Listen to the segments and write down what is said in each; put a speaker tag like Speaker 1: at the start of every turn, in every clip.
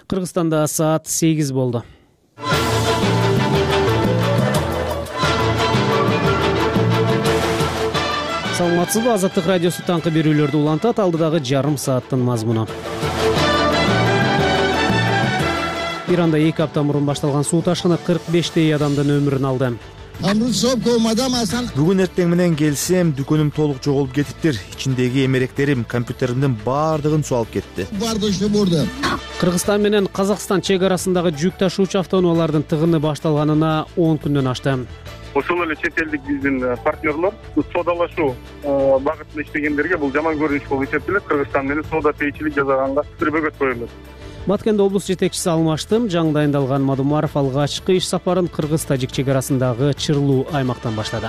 Speaker 1: Кыргызстанда саат 8 болду. Саламатсызбы, Азаттык радиосу таңкы берүүлөрдү улантат. Алдыдагы жарым сааттын мазмуну. Иранда 2 апта мурун башталган суу ташкыны 45 адамдын өмүрүн алды.
Speaker 2: Бүгүн эртең менен келсем, дүкөнүм толук жоголуп кетиптир. Ичиндеги эмеректерим, компьютеримдин баардыгын суу алып кетти.
Speaker 1: Кыргызстан менен Казакстан чек арасындагы жүк ташуучу автоунаалардын тыгыны башталганына 10 күндөн ашты.
Speaker 3: Ошол эле чет элдик биздин партнерлор соодалашуу багытында иштегендерге бул жаман көрүнүш болуп эсептелет. Кыргызстан менен соода тийчилик жасаганга бир бөгөт коюлат.
Speaker 1: Баткенде облус жетекчиси Алмаштым жаңы дайындалган Мадумаров алгачкы иш сапарын Кыргыз-Тажик чек арасындагы Чырлуу аймактан баштады.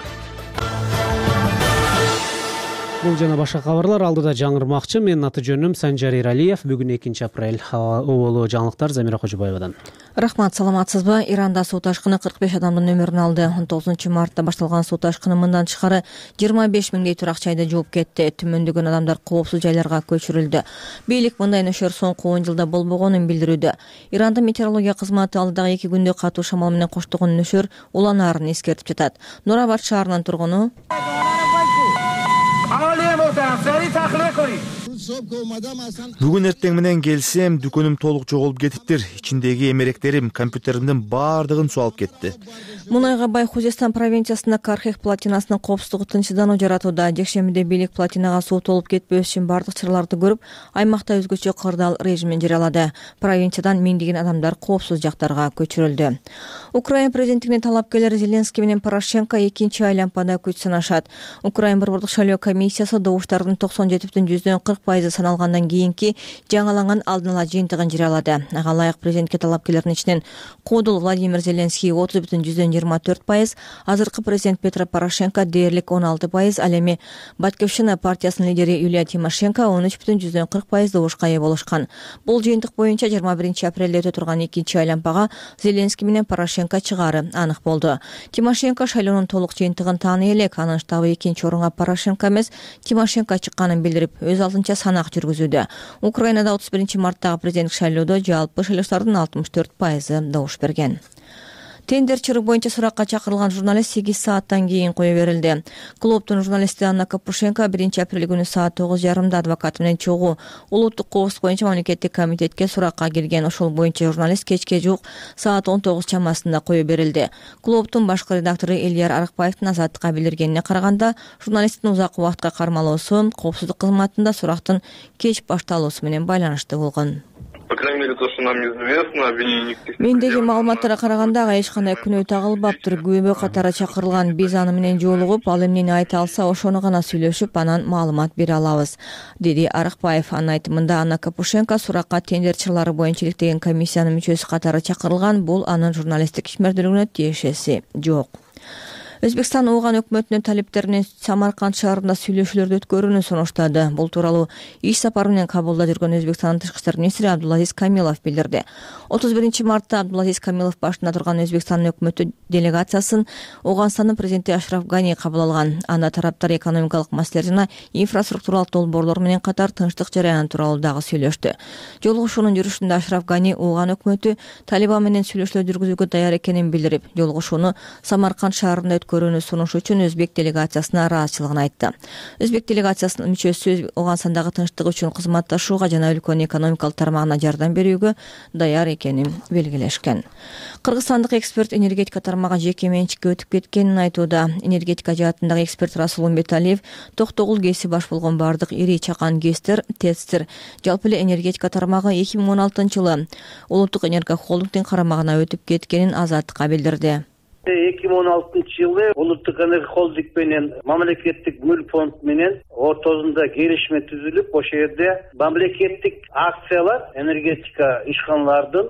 Speaker 1: Бул жана башка кабарлар алдыда жаңырмакчы. Менин аты жөнүм Санжар Иралиев. Бүгүн 2 апрель. Оболу жаңылыктар Замира Кожобаевадан.
Speaker 4: Рахмат, саламатсызбы? Иранда суу ташкыны 45 адамдын өмүрүн алды. 19 мартта башталган суу ташкыны мындан тышкары 25 миңдей турак жайды жууп кетти. Түмөндөгөн адамдар коопсуз жайларга көчүрүлдү. Бийлик мындай нөшөр соңку 10 жылда болбогонун билдирүүдө. Ирандын метеорология кызматы алдыдагы 2 күндө катуу шамал менен коштогон нөшөр уланаарын эскертип жатат. Нурабад шаарынын тургуну
Speaker 2: Бүгүн эртең менен келсем, дүкөнүм толук жоголуп кетиптир. Ичиндеги эмеректерим, компьютеримдин баардыгын суу алып кетти.
Speaker 4: Мунайга бай Хузестан провинциясында Кархех платинасынын коопсуздугу тынчсыздануу жаратууда. Жекшембиде бийлик платинага суу толуп кетпеш үчүн бардык чараларды көрүп, аймакта өзгөчө кырдаал режимин жарыялады. Провинциядан миңдеген адамдар коопсуз жактарга көчүрүлдү. Украина президентине талапкерлер Зеленский менен Порошенко 2-чи айлампада күч сынашат. Украина борбордук шайлоо комиссиясы добуштардын 97,40% саналгандан кийинки жаңыланган алдын ала жыйынтыгын жарыялады. Ага ылайык президентке талапкерлердин ичинен Кодул Владимир Зеленский 30,24%, азыркы президент Петро Порошенко дээрлик 16%, ал эми Батьковщина партиясынын лидери Юлия Тимошенко 13,40% добушка ээ болушкан. Бул жыйынтык боюнча 21 апрелде өтө турган 2-чи айлампага Зеленский менен Порошенко чыгаары анык болду. Тимошенко шайлоонун толук жыйынтыгын тааный элек, анын штабы 2-чи орунга Порошенко эмес Тимошенко чыкканын билдирип, өз алдынча санак жүргүзүүдө. Украинада 31 марттагы президенттик шайлоодо жалпы шайлоочулардын 64% добуш берген. Тендер чыры боюнча суракка чакырылган журналист 8 сааттан кийин кое берилди. Клубдун журналисти Анна Капушенко 1 апрель күнү саат 9:30 адвокаты менен чогуу улуттук коопсуздук боюнча мамлекеттик комитетке суракка келген. Ошол боюнча журналист кечке жуук саат 19 чамасында кое берилди. Клубдун башкы редактору Элияр Арыкбаевдин Азаттыкка билдиргенине караганда, журналисттин узак убакытка кармалуусу коопсуздук кызматында сурактын кеч башталуусу менен байланыштуу болгон.
Speaker 3: По крайней мере, то, что нам известно, обвинение.
Speaker 4: Мендеги маалыматтарга караганда ага эч кандай күнөө тагылбаптыр. Күбө катары чакырылган, биз аны менен жолугуп, ал эмнени айта алса, ошону гана сүйлөшүп, анан маалымат бере алабыз, деди Арыкбаев. Анын айтымында Анна Капушенко суракка тендер чырлары боюнча иликтеген комиссиянын мүчөсү катары чакырылган. Бул анын журналисттик ишмердүүлүгүнө тиешеси жок. Өзбекстан Ооган өкмөтүнүн талептери менен Самарканд шаарында сүйлөшүүлөрдү өткөрүүнү сунуштады. Бул тууралуу иш сапары менен Кабулда жүргөн Өзбекстандын тышкы иштер министри Абдулазиз Камилов билдирди. 31 мартта Абдулазиз Камилов башында турган Өзбекстандын өкмөтү делегациясын Ооганстандын президенти Ашраф Гани кабыл алган. Анда тараптар экономикалык маселелер жана инфраструктуралык долбоорлор менен катар тынчтык жараяны тууралуу дагы сүйлөштү. Жолугушуунун жүрүшүндө Ашраф Гани Ооган өкмөтү Талибан менен сүйлөшүүлөр жүргүзүүгө даяр экенин билдирип, жолугушууну Самарканд шаарында көрүүнү сунуш үчүн өзбек делегациясына ыраазычылыгын айтты. Өзбек делегациясынын мүчөсү Ооганстандагы тынчтык үчүн кызматташууга жана өлкөнүн экономикалык тармагына жардам берүүгө даяр экенин белгилешкен. Кыргызстандык эксперт энергетика тармагы жеке менчикке өтүп кеткенин айтууда. Энергетика жаатындагы эксперт Расул Умбеталиев токтогул гээси баш болгон бардык ири чакан ГЭСтер, ТЭЦтер жалпы эле энергетика тармагы 2016 жылы улуттук энерго холдингдин карамагына өтүп кеткенин Азаттыкка билдирди.
Speaker 5: 2016 жылы улуттук энерго холдинг менен мамлекеттик мүлк фонд менен ортосунда келишме түзүлүп, ошол жерде мамлекеттик акциялар энергетика ишканалардын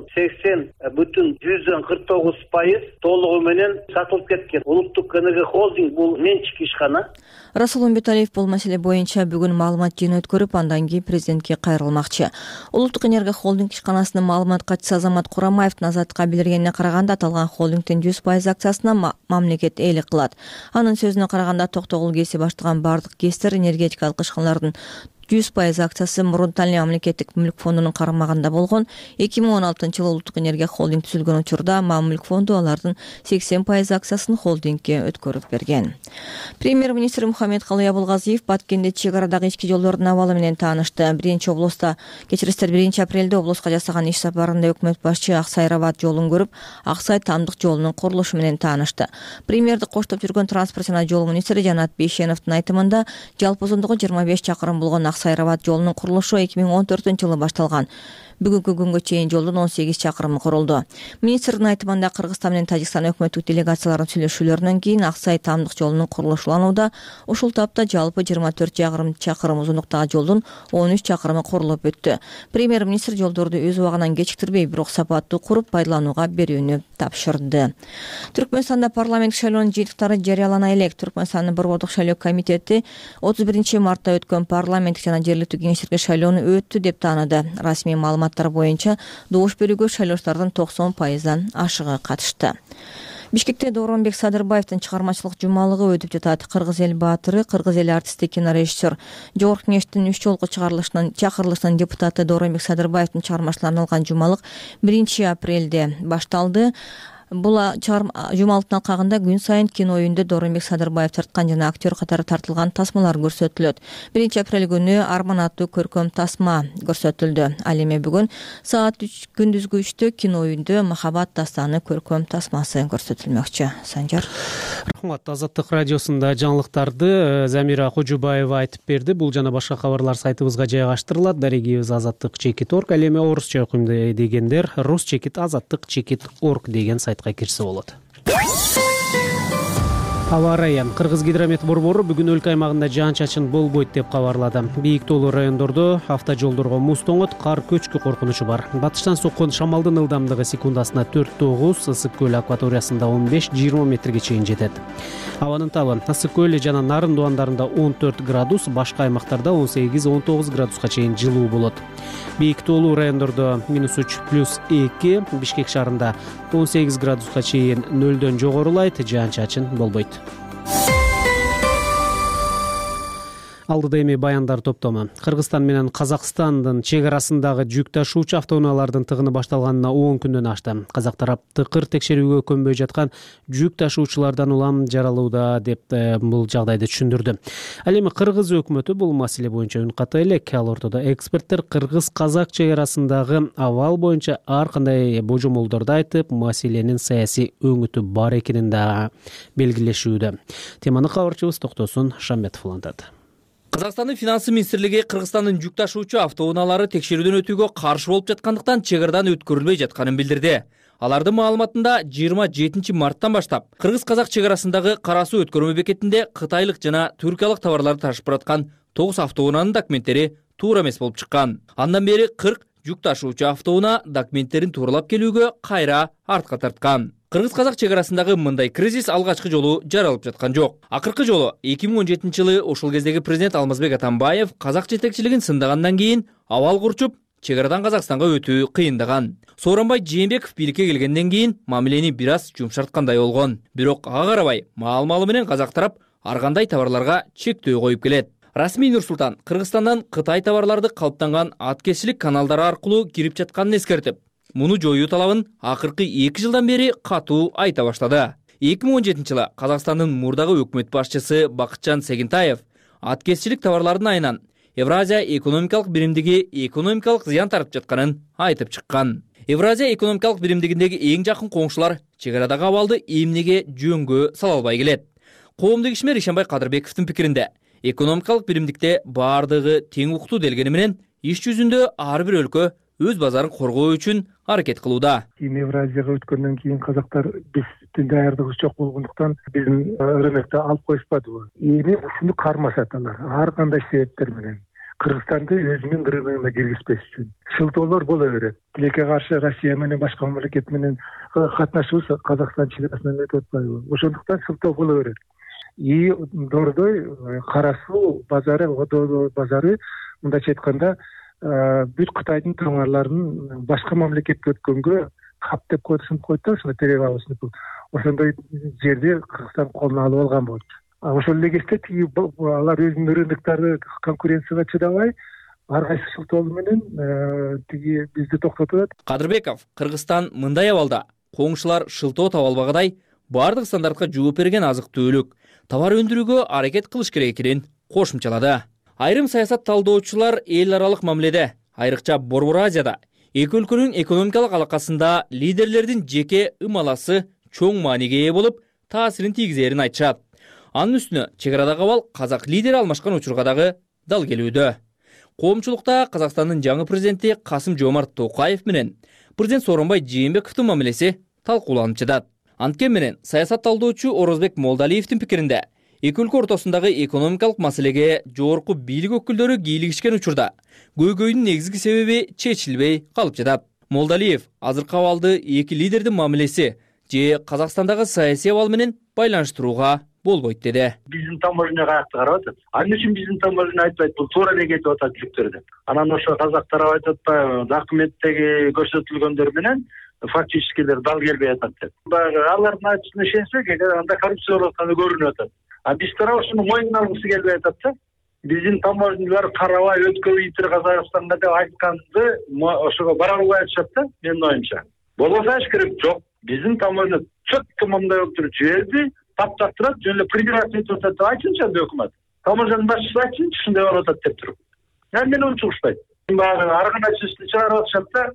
Speaker 5: 80,49% толугу менен сатылып кеткен. Улуттук энерго холдинг бул менчик ишкана.
Speaker 4: Расул Умбеталиев бул маселе боюнча бүгүн маалымат жыйыны өткөрүп, андан кийин президентке кайрылмакчы. Улуттук энерго холдинг ишканасынын маалымат катчысы Азамат Курамаевдин Азаттыкка билдиргенине караганда, аталган холдингдин 100% акциясына мамлекет ээлик кылат. Анын сөзүнө караганда, токтогул гээси баштаган бардык ГЭСтер энергетикалык ишканалардын 100% акциясы мурун Италия мамлекеттик мүлк фондунун карамагында болгон. 2016-жылы Улуттук энергия холдинг түзүлгөн учурда Мамүлк фонду алардын 80% акциясын холдингке өткөрүп берген. Премьер-министр Мухаммед Калый Абылгазиев Баткенде чек арадагы ички жолдордун абалы менен таанышты. 1 апрелде облуска жасаган иш сапарында өкмөт башчы Аксай-Рабат жолун көрүп, Аксай-Тамдык жолунун курулушу менен таанышты. Премьерди коштоп жүргөн транспорт жана жол министри Жанат Бейшеновдун айтымында, жалпы узундугу 25 чакырым болгон Аксай-Рабат жолунун курулушу 2014-жылы башталган. Бүгүнкү күнгө чейин жолдун 18 чакырымы курулду. Министрдин айтымында Кыргызстан менен Тажикстан өкмөттүк делегацияларынын сүйлөшүүлөрүнөн кийин Аксай-Тамдык жолунун курулушуланууда. Ушул тапта жалпы 24 чакырым узундуктагы жолдун 13 чакырымы курулуп өттү. Премьер-министр жолдорду өз убагынан кечиктирбей, бирок сапаттуу куруп пайдаланууга берүүнү тапшырды. Түркмөнстанда парламенттик шайлоонун жыйынтыктары жарыялана элек. Түркмөнстандын Борбордук шайлоо комитети 31 мартта өткөн парламенттик жана жергиликтүү кеңештерге шайлоону өттү деп тааныды. Расмий маалыматтар боюнча добуш берүүгө шайлоочулардын 90%дан ашыгы катышты. Бишкекте Дооронбек Садырбаевдин чыгармачылык жумалыгы өтүп жатат. Кыргыз эл баатыры, кыргыз эл артисти, кинорежиссер, Жогорку кеңештин 3 жолку чакырылышынын депутаты Дооронбек Садырбаевдин чыгармачыларына арналган жумалык 1 апрелде башталды. Бул жумалыктын алкагында күн сайын кино үйүндө Дооронбек Садырбаев тарткан жана актер катары тартылган тасмалар көрсөтүлөт. 1 апрель күнү Арман аттуу көркөм тасма көрсөтүлдү. Ал эми бүгүн саат 3 күндүзгү 3-тө кино үйүндө Махабат дастаны көркөм тасмасы көрсөтүлмөкчү. Санжар.
Speaker 1: Рахмат. Азаттык радиосунда жаңылыктарды Замира Кожубаева айтып берди. Бул жана башка кабарлар сайтыбызга жайгаштырылат. Дарегибиз azattik.org. Ал эми орусча окуйм дегендер rus.azattik.org деген сайтка кирсе болот. Аба ырайы. Кыргызгидромет борбору бүгүн өлкө аймагында жаан-чачын болбойт деп кабарлады. Бийик тоолуу райондордо автожолдорго муз тоңот, кар көчкү коркунучу бар. Батыштан соккон шамалдын ылдамдыгы секундасына 4-9, Ысык көл акваториясында 15-20 метрге чейин жетет. Абанын табы Ысык көл жана Нарын дубандарында 14 градус, башка аймактарда 18-19 градуска чейин жылуу болот. Бийик тоолуу райондордо -3, +2, Бишкек шаарында 18 градуска чейин нөлдөн жогорулайт, жаан-чачын болбойт. Алдыда эми баяндар топтому. Кыргызстан менен Казакстандын чек арасындагы жүк ташуучу автоунаалардын тыгыны башталганына 10 күндөн ашты. Казак тарап тыкыр текшерүүгө көнбөй жаткан жүк ташуучулардан улам жаралууда деп бул жагдайды түшүндүрдү. Ал эми Кыргыз өкмөтү бул маселе боюнча үн ката элек. Ал ортодо эксперттер Кыргыз-Казак чек арасындагы абал боюнча ар кандай божомолдорду айтып, маселенин саясий өңүтү бар экенин да белгилешүүдө. Теманы кабарчыбыз Токтосун Шамбетов улантат.
Speaker 6: Казакстандын финансы министрлиги Кыргызстандын жүк ташуучу автоунаалары текшерүүдөн өтүүгө каршы болуп жаткандыктан чек арадан өткөрүлбөй жатканын билдирди. Алардын маалыматында 27 марттан баштап Кыргыз-Казак чек арасындагы кара суу өткөрмө бекетинде кытайлык жана түркиялык товарларды ташып бараткан 9 автоунаанын документтери туура эмес болуп чыккан. Андан бери 40 жүк ташуучу автоунаа документтерин тууралап келүүгө кайра артка тарткан. Кыргыз-Казак чек арасындагы мындай кризис алгачкы жолу жаралып жаткан жок. Акыркы жолу 2017-жылы ошол кездеги президент Алмазбек Атамбаев казак жетекчилигин сындагандан кийин абал курчуп, чек арадан Казакстанга өтүү кыйындаган. Сооронбай Жээнбеков бийликке келгенден кийин мамилени бир аз жумшарткандай болгон. Бирок ага карабай, маал-малы менен казак тарап ар кандай товарларга чектөө коюп келет. Расмий Нурсултан Кыргызстандан Кытай товарларды калыптанган аткезчилик каналдары аркылуу кирип жатканын эскертип, муну жоюу талабын акыркы 2 жылдан бери катуу айта баштады. 2017-жылы Казакстандын мурдагы өкмөт башчысы Бакытжан Сегентаев аткезчилик товарлардын айынан Евразия экономикалык биримдиги экономикалык зыян тарып жатканын айтып чыккан. Евразия экономикалык биримдигиндеги эң жакын коңшулар чек арадагы абалды эмнеге жөнгө сала албай келет. Коомдук ишмер Ишенбай Кадырбековдун пикиринде, экономикалык биримдикте баардыгы тең уктуу делгени менен иш жүзүндө ар бир өлкө өз базарын коргоо үчүн аракет кылууда.
Speaker 7: Евразияга өткөндөн кийин казактар биздин даярдыгыбыз жок болгондуктан биздин рынокто алып коюшпадыбы. Эми ушуну кармашат алар ар кандай себептер менен. Кыргызстанды өзүнүн рыногуна киргизбеш үчүн. Шылтоолор боло берет. Тилекке каршы Россия менен башка мамлекет менен катнашуубуз Казакстан чек арасынан өтүп атпайбы. Ошондуктан шылтоо боло берет. И дордой кара суу базары, водо базары мындайча айтканда бүт Кытайдын товарларын башка мамлекетке өткөнгө каптеп коюшуп койду да, ошондой терек абысынып. Ошондой жерде Кыргызстан колуна алып алган болчу. ошол эле кезде тиги алар өзүнүн рыноктары конкуренцияга чыдабай ар кайсы шылтоолу менен тиги бизди токтотуп атат.
Speaker 6: Кадырбеков Кыргызстан мындай абалда коңшулар шылтоо таба албагандай бардык стандартка жооп берген азык-түлүк товар өндүрүүгө аракет кылыш керек экенин кошумчалады. Айрым саясат талдоочулар эл аралык мамиледе, айрыкча Борбор Азияда эки өлкөнүн экономикалык алакасында лидерлердин жеке ымаласы чоң мааниге ээ болуп, таасирин тийгизерин айтышат. Анын үстүнө чек арадагы абал казак лидери алмашкан учурга дагы дал келүүдө. Коомчулукта Казакстандын жаңы президенти Касым-Жомарт Токаев менен президент Сооронбай Жээнбековдун мамилеси талкууланып жатат. Анткени менен саясат талдоочу Орозбек Молдалиевдин пикиринде эки өлкө ортосундагы экономикалык маселеге жогорку бийлик өкүлдөрү кийлигишкен учурда көйгөйдүн негизги себеби чечилбей калып жатат. Молдалиев азыркы абалды эки лидердин мамилеси же Казакстандагы саясий абал менен байланыштырууга болбойт деди.
Speaker 8: Биздин таможня каякта карап атат. Ал үчүн биздин таможня айтпайт, бул туура эле кетип атат жүктөр деп. Анан ошо казак тарап айтып атпайбы, документтеги көрсөтүлгөндөр менен фактическилер дал келбей атат деп. Баягы алардын айтышына ишенсек, анда коррупция болуп атканы көрүнүп атат. А биз тарап ошону мойнуна алгысы келбей атат да. Биздин таможнялар карабай өткөрүйтүр Казакстанга деп айтканды ошого бара албай атышат да, менин оюмча. Болбосо эч керек жок. Биздин таможня чөткө мындай болуп туруп жиберди, таптап турат, жөн эле преграция этип атат деп айтсынчы анда өкмөт. Таможнянын башчысы айтсынчы ушундай болуп атат деп туруп. Мени унчугушпайт. Баягы аргына чечти чыгарып атышат да,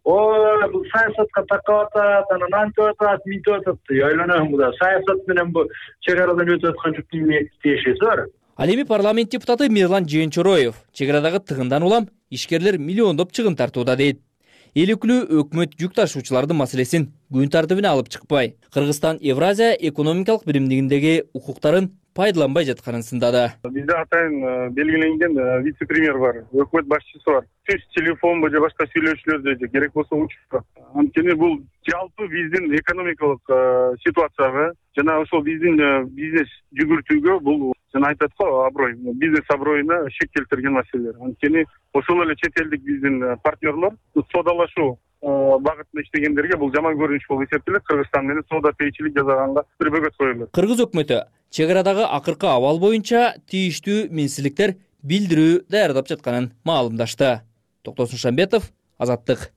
Speaker 8: бул саясатка такап атат, анан антип атат, минтип атат. Ойлоном бул саясат менен бул чек арадан өтүп аткан жүктүн эмне тиешеси бар.
Speaker 6: Ал эми парламент депутаты Мирлан Жээнчороев чек арадагы тыгындан улам ишкерлер миллиондоп чыгым тартууда дейт. Эл өкүлү өкмөт жүк ташуучулардын маселесин күн тартыбына алып чыкпай, Кыргызстан Евразия экономикалык биримдигиндеги укуктарын пайдаланбай жатканын сындады.
Speaker 3: Бизде атайын белгиленген вице-премьер бар, өкмөт башчысы бар. Түз телефонбу же башка сүйлөшүүлөрдө же керек болсо учурда. Анткени бул жалпы биздин экономикалык ситуацияга жана ошол биздин бизнес жүгүртүүгө бул жана айтат го аброй, бизнес аброюна шек келтирген маселелер. Анткени ошол эле чет элдик биздин партнерлор соодалашуу багытында иштегендерге бул жаман көрүнүш болуп эсептелет. Кыргызстан менен соода пейчилик жасаганга бир бөгөт коюлат.
Speaker 6: Кыргыз өкмөтү чек арадагы акыркы абал боюнча тийиштүү минстирликтер билдирүү даярдап жатканын маалымдашты. Токтосун Шамбетов, Азаттык.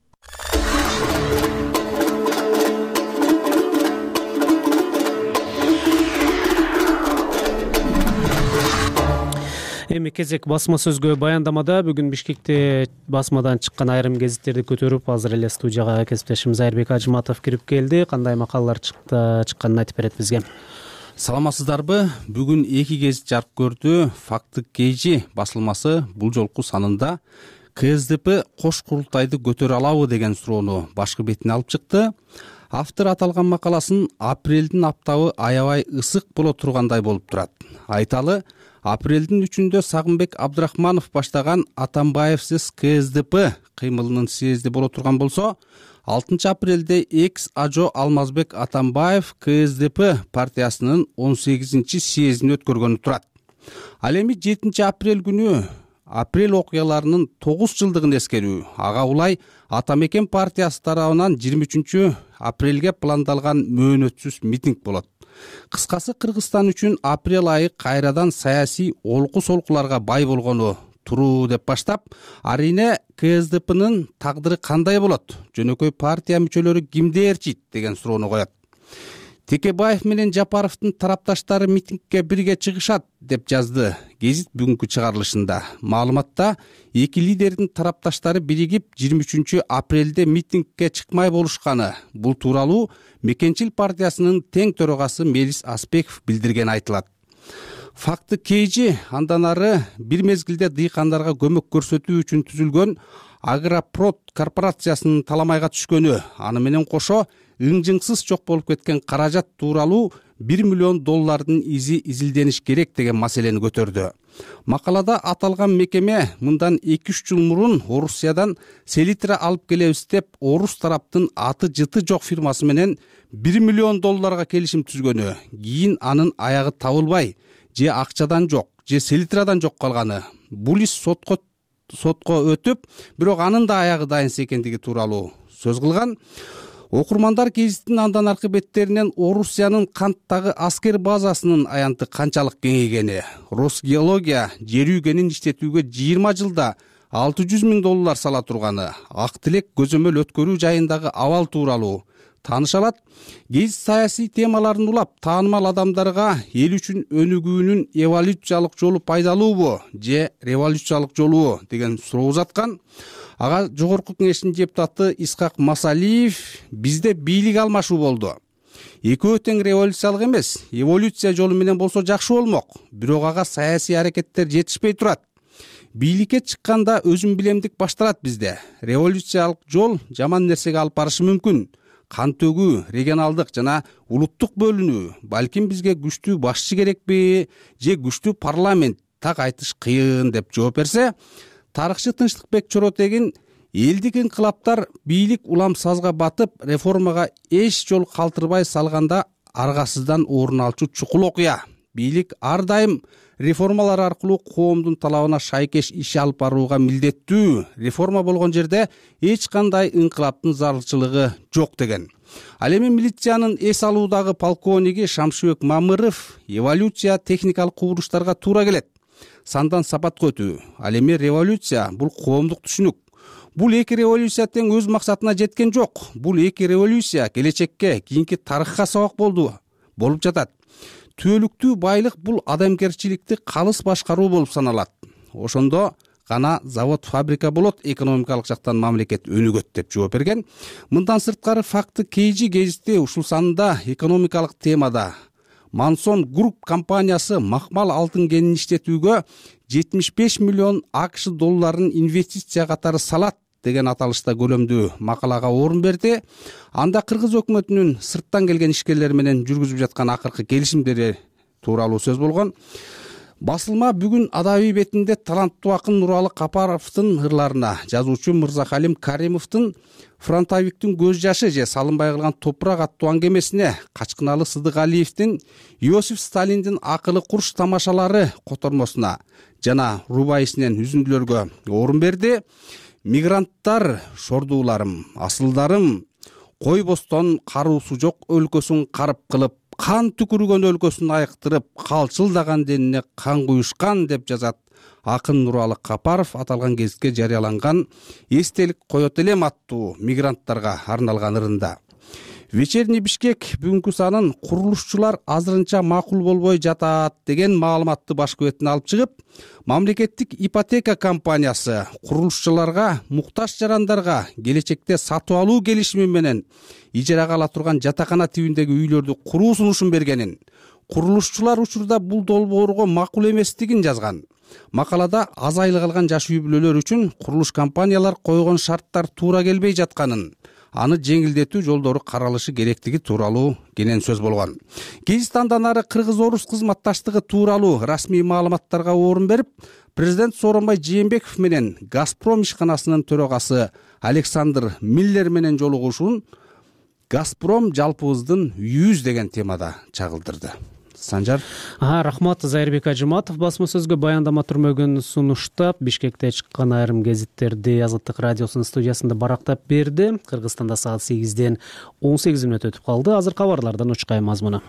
Speaker 1: Эми кезек басма сөзгө баяндамада бүгүн Бишкекте басмадан чыккан айрым гезиттерди көтөрүп, азыр эле студияга кесиптешим Айырбек Ажыматов кирип келди. Кандай макалалар чыкканын айтып берет бизге.
Speaker 9: Саламатсыздарбы? Бүгүн эки гезит жарык көрдү. Факты Кейжи басылмасы бул жолку санында КСДП кош курултайды көтөрө алабы деген суроону башкы бетине алып чыкты. Автор аталган макаласын апрелдин аптабы аябай ысык боло тургандай болуп турат. Айталы, апрелдин 3-үндө Сагынбек Абдрахманов баштаган Атамбаевсиз КСДП кыймылынын съезди боло турган болсо, 6 апрелде экс-ажо Алмазбек Атамбаев КСДП партиясынын 18-чи съездин өткөргөнү турат. Ал эми 7 апрель күнү апрель окуяларынын 9 жылдыгын эскерүү, ага улай Атамекен партиясы тарабынан 23 апрелге пландалган мөөнөтсүз митинг болот. Кыскасы, Кыргызстан үчүн апрель айы кайрадан саясий олку-солкуларга бай болгону туруу деп баштап, арине КСДПнын тагдыры кандай болот, жөнөкөй партия мүчөлөрү кимди ээрчийт деген суроону коет. Текебаев менен Жапаровдун тарапташтары митингге бирге чыгышат деп жазды гезит бүгүнкү чыгарылышында. Маалыматта эки лидердин тарапташтары биригип 23 апрелде митингге чыкмай болушканы. Бул тууралуу Мекенчил партиясынын тең төрагасы Мелис Аспеков билдирген айтылат. Факты Кейжи андан ары бир мезгилде дыйкандарга көмөк көрсөтүү үчүн түзүлгөн Агропрод корпорациясынын таламайга түшкөнү, аны менен кошо ыңжыңсыз жок болуп кеткен каражат тууралуу $1 миллион изи изилдениш керек деген маселени көтөрдү. Макалада аталган мекеме мындан 2-3 жыл мурун Орусиядан селитра алып келебиз деп орус тараптын аты жыты жок фирмасы менен $1 миллион келишим түзгөнү, кийин анын аягы табылбай, же акчадан жок, же селитрадан жок калганы. Бул иш сотко өтүп, бирок анын да аягы дайынс экендиги тууралуу сөз кылган. Окурмандар гезиттин андан аркы беттеринен Орусиянын Канттагы аскер базасынын аянты канчалык кеңейгени, Росгеология жер үйгенин иштетүүгө 20 жылда $600,000 сала турганы, ак тилек көзөмөл өткөрүү жайындагы абал тууралуу тааныша алат. Гезит саясий темаларын улап, таанымал адамдарга эл үчүн өнүгүүнүн эволюциялык жолу пайдалуубу же революциялык жолубу деген суроо узаткан. Ага жогорку кеңештин депутаты Исхак Масалиев бизде бийлик алмашуу болду. Экөө тең революциялык эмес, эволюция жолу менен болсо жакшы болмок. Бирок ага саясий аракеттер жетишпей турат. Бийликке чыкканда өзүм билемдик башталат бизде. Революциялык жол жаман нерсеге алып барышы мүмкүн. Кан төгүү, регионалдык жана улуттук бөлүнүү, балким бизге күчтүү башчы керекпи же күчтүү парламент, так айтыш кыйын деп жооп берсе, тарыхчы Тынчтыкбек Чоротегин элдик инкылаптар бийлик улам сазга батып, реформага эч жол калтырбай салганда аргасыздан орун алчу чукул окуя. Бийлик ар дайым реформалар аркылуу коомдун талабына шайкеш иш алып барууга милдеттүү. Реформа болгон жерде эч кандай инкылаптын зарылчылыгы жок деген. Ал эми милициянын эс алуудагы полковниги Шамшыбек Мамыров эволюция техникалык кубулуштарга туура келет. Сандан сапатка өтүү. Ал эми революция бул коомдук түшүнүк. Бул эки революция тең өз максатына жеткен жок. Бул эки революция келечекке, кийинки тарыхка сабак болуп жатат. Түөлүктүү байлык бул адамгерчиликти калыс башкаруу болуп саналат. Ошондо гана завод, фабрика болот, экономикалык жактан мамлекет өнүгөт деп жооп берген. Мындан сырткары факты KG гезити ушул санында экономикалык темада Мансон Групп компаниясы макмал алтын кенин иштетүүгө 75 миллион АКШ долларын инвестиция катары салат деген аталышта көлөмдүү макалага орун берди. Анда Кыргыз өкмөтүнүн сырттан келген ишкерлер менен жүргүзүп жаткан акыркы келишимдери тууралуу сөз болгон. Басылма бүгүн адабий бетинде таланттуу акын Нуралы Капаровдун ырларына, жазуучу Мырзахалим Каримовдун Фронтовиктин көз жашы же салынбай калган топурак аттуу аңгемесине, Качкыналы Сыдыгалиевдин Иосиф Сталиндин акылы курш тамашалары котормосуна жана рубайисинен үзүндүлөргө орун берди. Мигранттар шордууларым, асылдарым, кой бостон каруусу жок өлкөсүн карып кылып, кан түкүргөн өлкөсүн айыктырып, калчылдаган денине кан куюшкан деп жазат акын Нуралы Капаров аталган гезитке жарыяланган эстелик коет элем аттуу мигранттарга арналган ырында. Вечерний Бишкек бүгүнкү санын курулушчулар азырынча макул болбой жатат деген маалыматты башкы бетине алып чыгып, мамлекеттик ипотека компаниясы курулушчуларга, муктаж жарандарга келечекте сатып алуу келишими менен ижарага ала турган жатакана тибиндеги үйлөрдү куруу сунушун бергенин, курулушчулар учурда бул долбоорго макул эместигин жазган. Макалада аз айлык алган жаш үй бүлөлөр үчүн курулуш компаниялар койгон шарттар туура келбей жатканын, аны жеңилдетүү жолдору каралышы керектиги тууралуу кенен сөз болгон. Гезит андан ары Кыргыз-Орус кызматташтыгы тууралуу расмий маалыматтарга орун берип, президент Сооронбай Жээнбеков менен Газпром ишканасынын төрагасы Александр Миллер менен жолугушуун Газпром жалпыбыздын үйүбүз деген темада чагылдырды. Санжар.
Speaker 1: Рахмат, Зайырбек Ажыматов басма сөзгө баяндама түрмөгүн сунуштап, Бишкекте чыккан айрым гезиттерди Азаттык радиосунун студиясында барактап берди. Кыргызстанда саат 8-ден 18 мүнөт өтүп калды. Азыр кабарлардан учкай мазмуну.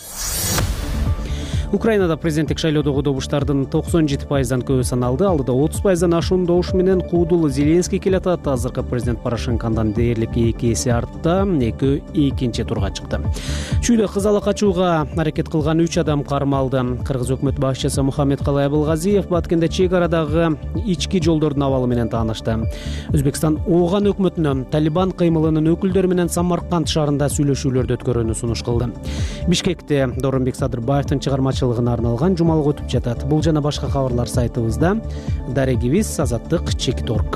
Speaker 1: Украинада президенттик шайлоодогу добуштардын 97%дан көбү саналды. Алдыда 30%дан ашуун добуш менен куудулуу Зеленский келатат. Азыркы президент Порошенкодан дээрлик 2 эсе артта, экинчи турга чыкты. Чүйдө кызала качууга аракет кылган 3 адам кармалды. Кыргыз өкмөт башчысы Мухаммедкалай Абылгазиев Баткенде чек арадагы ички жолдордун абалы менен таанышты. Өзбекстан Ооган өкмөтүнө Талибан кыймылынын өкүлдөрү менен Самарканд шаарында сүйлөшүүлөрдү өткөрүүнү сунуш кылды. Бишкекте Дооронбек Садырбаевдин чыгармачылыгына арналган жумалык өтүп жатат. Бул жана башка кабарлар сайтыбызда. Дарегибиз Азаттык.org.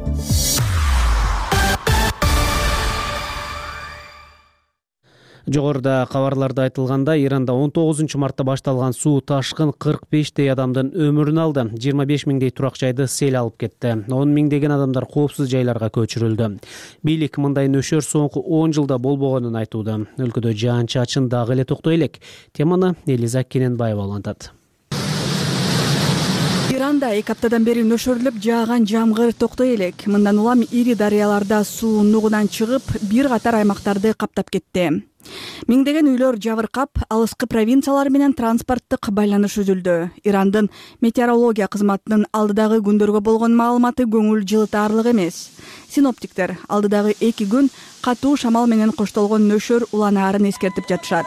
Speaker 1: Жогоруда кабарларда айтылганда, Иранда 19 мартта башталган суу ташкын 45 адамдын өмүрүн алды. 25 миңдей турак жайды сел алып кетти. 10 миңдеген адамдар коопсуз жайларга көчүрүлдү. Бийлик мындай нөшөр соңку 10 жылда болбогонун айтууда. Өлкөдө жаан-чачын дагы эле токтой элек. Теманы Элиза Кененбаева улантат.
Speaker 10: Иранда 2 аптадан бери нөшөрлөп жааган жамгыр токтой элек. Мындан улам ири дарыяларда суу нугунан чыгып, бир катар аймактарды каптап кетти. Миңдеген үйлөр жабыркап, алыскы провинциялар менен транспорттук байланыш үзүлдү. Ирандын метеорология кызматынын алдыдагы күндөргө болгон маалыматы көңүл жылытаарлык эмес. Синоптиктер алдыдагы 2 күн катуу шамал менен коштолгон нөшөр уланаарын эскертип жатышат.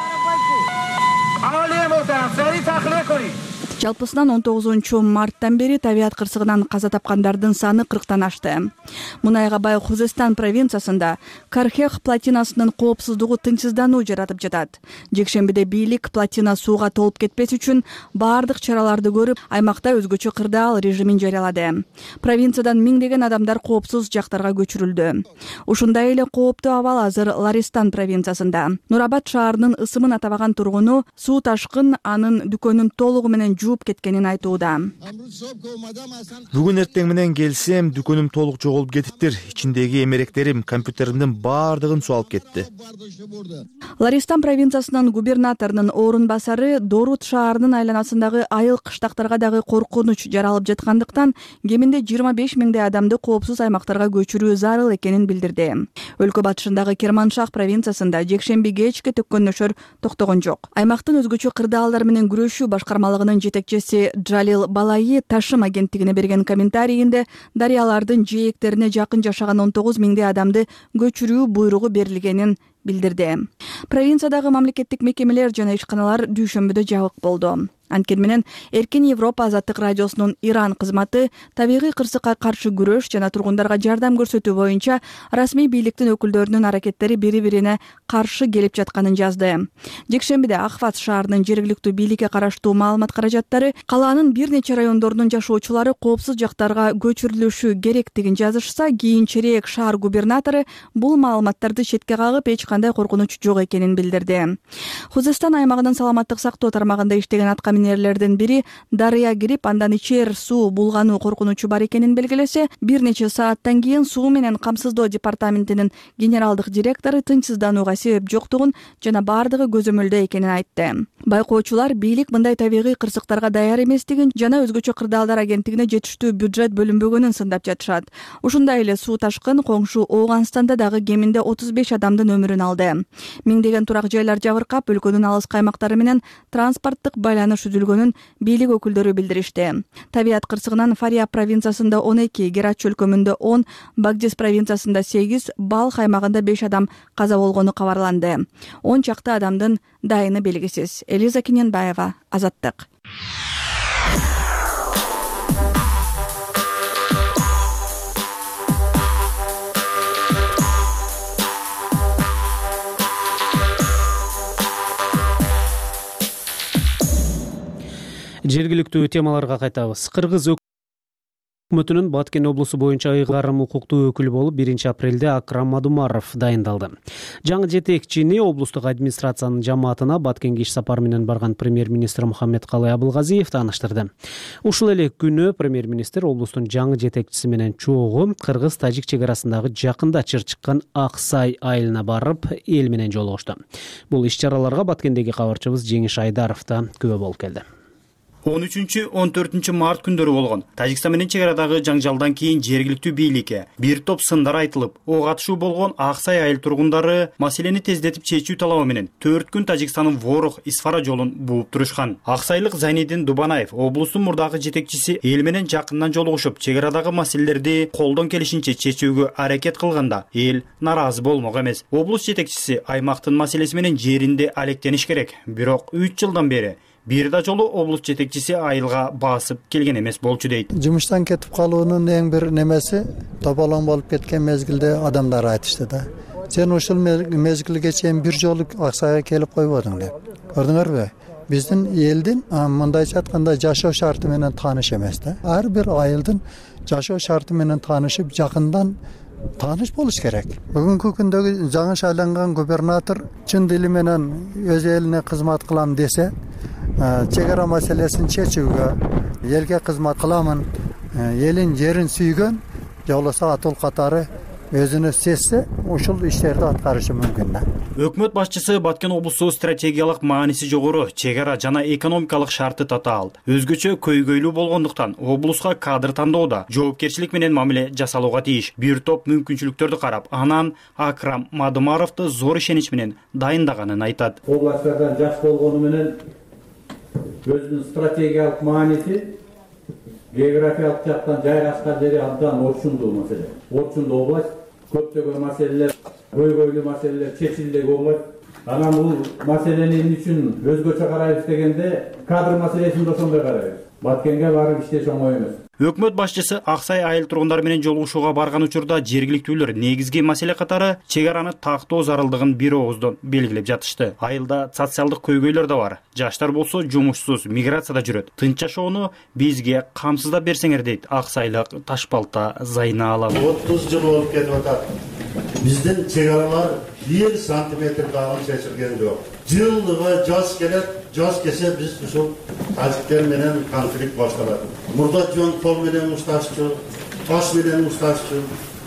Speaker 10: Жалпысынан 19-марттан бери табият кырсыгынан каза тапкандардын саны 40тан ашты. Мунайга бай Хузестан провинциясында Кархех плотинасынын коопсуздугу тынчсыздануу жаратып жатат. Жекшембиде бийлик плотина сууга толуп кетпес үчүн баардык чараларды көрүп, аймакта өзгөчө кырдаал режимин жарыялады. Провинциядан миңдеген адамдар коопсуз жактарга көчүрүлдү. Ушундай эле кооптуу абал азыр Ларистан провинциясында. Нурабад шаарынын ысымын атабаган тургуну суу ташкын анын дүкөнүн толугу менен жууп кеткенин айтууда.
Speaker 2: Бүгүн эртең менен келсем, дүкөнүм толук жоголуп кетиптир. Ичиндеги эмеректерим, компьютеримдин баардыгын суу алып кетти.
Speaker 10: Ларистан провинциясынын губернаторунун орун басары Дорут шаарынын айланасындагы айыл кыштактарга дагы коркунуч жаралып жаткандыктан кеминде 25 миңдей адамды коопсуз аймактарга көчүрүү зарыл экенин билдирди. Өлкө батышындагы Керманшах провинциясында жекшемби кечке төккөн нөшөр токтогон жок. Аймактын өзгөчө кырдаалдар менен күрөшүү башкармалыгынын жетекчиси Джалил Балайи Ташым агенттигине берген комментарийинде дарыялардын жээктерине жакын жашаган 19 миңдей адамды көчүрүү буйругу берилгенин билдирди. Провинциядагы мамлекеттик мекемелер жана ишканалар дүйшөмбүдө жабык болду. Анткени менен Эркин Европа азаттык радиосунун Иран кызматы табигый кырсыкка каршы күрөш жана тургундарга жардам көрсөтүү боюнча расмий бийликтин өкүлдөрүнүн аракеттери бири-бирине каршы келип жатканын жазды. Жекшембиде Ахваз шаарынын жергиликтүү бийликке караштуу маалымат каражаттары калаанын бир нече райондорунун жашоочулары коопсуз жактарга көчүрүлүшү керектигин жазышса, кийинчерээк шаар губернатору бул маалыматтарды четке кагып, эч кандай коркунуч жок экенин билдирди. Хузестан аймагынын саламаттык сактоо тармагында иштеген аткаминерлердин бири дарыя кирип, андан ичер суу булгануу коркунучу бар экенин белгилесе, бир нече сааттан кийин суу менен камсыздоо департаментинин генералдык директору тынчсызданууга себеп жоктугун жана баардыгы көзөмөлдө экенин айтты. Байкоочулар бийлик мындай табигый кырсыктарга даяр эместигин жана өзгөчө кырдаалдар агенттигине жетиштүү бюджет бөлүнбөгөнүн сындап жатышат. Ушундай эле суу ташкын коңшу Ооганстанда дагы кеминде 35 адамдын өмүрүн алды. Миңдеген турак жайлар жабыркап, өлкөнүн алыскы аймактары менен транспорттук байланыш үзүлгөнүн бийлик өкүлдөрү билдиришти. Табият кырсыгынан Фариаб провинциясында 12, Герач өлкөмүндө 10, Багдис провинциясында 8, Балх аймагында 5 адам каза болгону кабарланды. 10 чакты адамдын дайыны белгисиз. Элиза Киненбаева, Азаттык.
Speaker 1: Жергиликтүү темаларга кайтабыз. Кыргыз өкмөтүнүн Баткен облусу боюнча ыйгарым укуктуу өкүлү болуп 1 апрелде Акрам Мадумаров дайындалды. Жаңы жетекчини облустук администрациянын жамаатына Баткенге иш сапары менен барган премьер-министр Мухаммедкалый Абылгазиев тааныштырды. Ушул эле күнү премьер-министр облустун жаңы жетекчиси менен чогуу кыргыз-тажик чек арасындагы жакында чыр чыккан Аксай айылына барып, эл менен жолугушту. Бул иш-чараларга Баткендеги кабарчыбыз Жеңиш Айдаров да күбө болуп келди.
Speaker 11: 13-14 март күндөрү болгон Тажикстан менен чек арадагы жаңжалдан кийин жергиликтүү бийликке бир топ сындар айтылып, ого катышуу болгон Аксай айыл тургундары маселени тездетип чечүү талабы менен 4 күн Тажикстандын Ворох Исфара жолун бууп турушкан. Аксайлык Зайнидин Дубанаев облустун мурдагы жетекчиси эл менен жакындан жолугушуп, чек арадагы маселелерди колдон келишинче чечүүгө аракет кылганда, эл наразы болмок эмес. Облус жетекчиси аймактын маселеси менен жеринде алектениш керек. Бирок 3 жылдан бери бир да жолу облус жетекчиси айылга басып келген эмес болчу дейт.
Speaker 12: Жумуштан кетип калуунун эң бир немеси тополоң болуп кеткен мезгилде адамдар айтышты да. Сен ушул мезгилге чейин бир жолу Аксайга келип койбодуң деп. Көрдүңөрбү? Биздин элдин мындайча айтканда жашоо шарты менен тааныш эмес да. Ар бир айылдын жашоо шарты менен таанышып, жакындан тааныш болуш керек. Бүгүнкү күндөгү жаңы шайланган губернатор чын дили менен өз элине кызмат кылам десе, чек ара маселесин чечүүгө элге кызмат кыламын, элин жерин сүйгөн, жолосо атыл катары өзүнө сезсе ушул иштерди аткарышы мүмкүн да.
Speaker 11: Өкмөт башчысы Баткен облусу стратегиялык мааниси жогору чек ара жана экономикалык шарты татаал, өзгөчө көйгөйлүү болгондуктан облуска кадр тандоодо жоопкерчилик менен мамиле жасалууга тийиш. Бир топ мүмкүнчүлүктөрдү карап, анан Акрам Мадымаровду зор ишенич менен дайындаганын айтат.
Speaker 13: Областардан жаш болгону менен өзүнүн стратегиялык мааниси, географиялык жактан жайгашкан жери абдан орчундуу маселе. Орчундуу область, көптөгөн маселелер, көйгөйлүү маселелер чечилдеги область. Анан бул маселени эмне үчүн өзгөчө карайбыз дегенде, кадр маселесин да ошондой карайбыз. Баткенге барып иштеш оңой эмес.
Speaker 11: Өкмөт башчысы Аксай айыл тургундары менен жолугушууга барган учурда жергиликтүүлөр негизги маселе катары чек араны тактоо зарылдыгын бир ооздон белгилеп жатышты. Айылда социалдык көйгөйлөр да бар. Жаштар болсо жумушсуз, миграцияда жүрөт. Тынч жашоону бизге камсыздап берсеңер дейт Аксайлык Ташбалта Зайнаалов.
Speaker 14: 30 жыл болуп кетип атат. Биздин чек аралар 1 сантиметр дагы чечилген жок. Жылдыгы жаз келет, жаз келсе биз ушул тажиктер менен конфликт башталат. Мурда жөн кол менен ушташчу, баш менен ушташчу.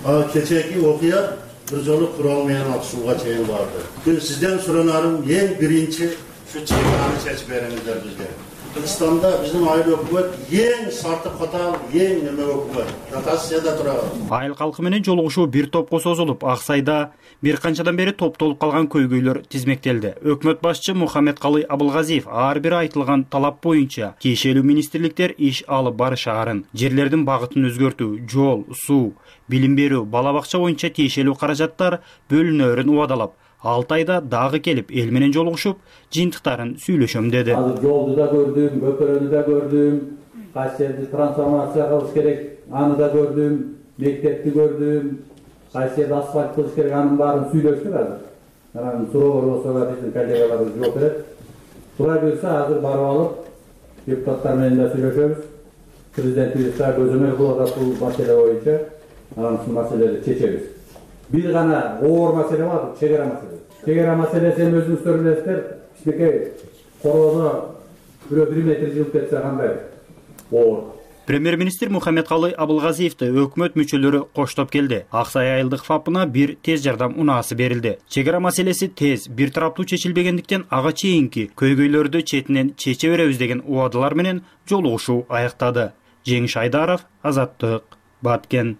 Speaker 14: Кечеки окуя бир жолу курал менен атышууга чейин барды. Сизден суранарым эң биринчи şu çevrani seçmeyerimizler bizde. Kırgızistan'da bizim aile hükümet en sartı katal, en neme hükümet. Rotasyada turabı.
Speaker 11: Айыл калкы менен жолугушуу бир топко созулуп, Аксайда бир канчадан бери топтолуп калган көйгөйлөр тизмектелди. Өкмөт башчы Мухаммедкалый Абылгазиев ар бир айтылган талап боюнча тиешелүү министрликтер иш алып барышаарын, жерлердин багытын өзгөртүү, жол, суу, билим берүү, бала бакча боюнча тиешелүү каражаттар бөлүнөрүн убадалап, 6 айда дагы келип эл менен жолугушуп, жыйынтыктарын сүйлөшөм деди.
Speaker 13: Азыр жолду да көрдүм, көпөрөнү да көрдүм, кайсы жерди трансформация кылыш керек, аны да көрдүм, мектепти көрдүм, кайсы жерде асфальт кылыш керек, анын баарын сүйлөштүк азыр. Анан суроолор болсо да биздин коллегаларыбыз жооп берет. Тура берсе азыр барып алып, депутаттар менен да сүйлөшөбүз. Президентибиз да көзөмөл кылып атат бул маселе боюнча, анан ушул маселени чечебиз. Бир гана оор маселе бар, чек ара маселеси. Чек ара маселеси өзүңүздөр билесиздер, кичинекей короодо бирөө 1 метр жылып кетсе кандай оор.
Speaker 11: Премьер-министр Мухаммедкалый Абылгазиевди өкмөт мүчөлөрү коштоп келди. Аксай айылдык ФАПына бир тез жардам унаасы берилди. Чек ара маселеси тез, бир тараптуу чечилбегендиктен ага чейинки көйгөйлөрдү четинен чече беребиз деген убадалар менен жолугушуу аяктады. Жеңиш Айдаров, Азаттык, Баткен.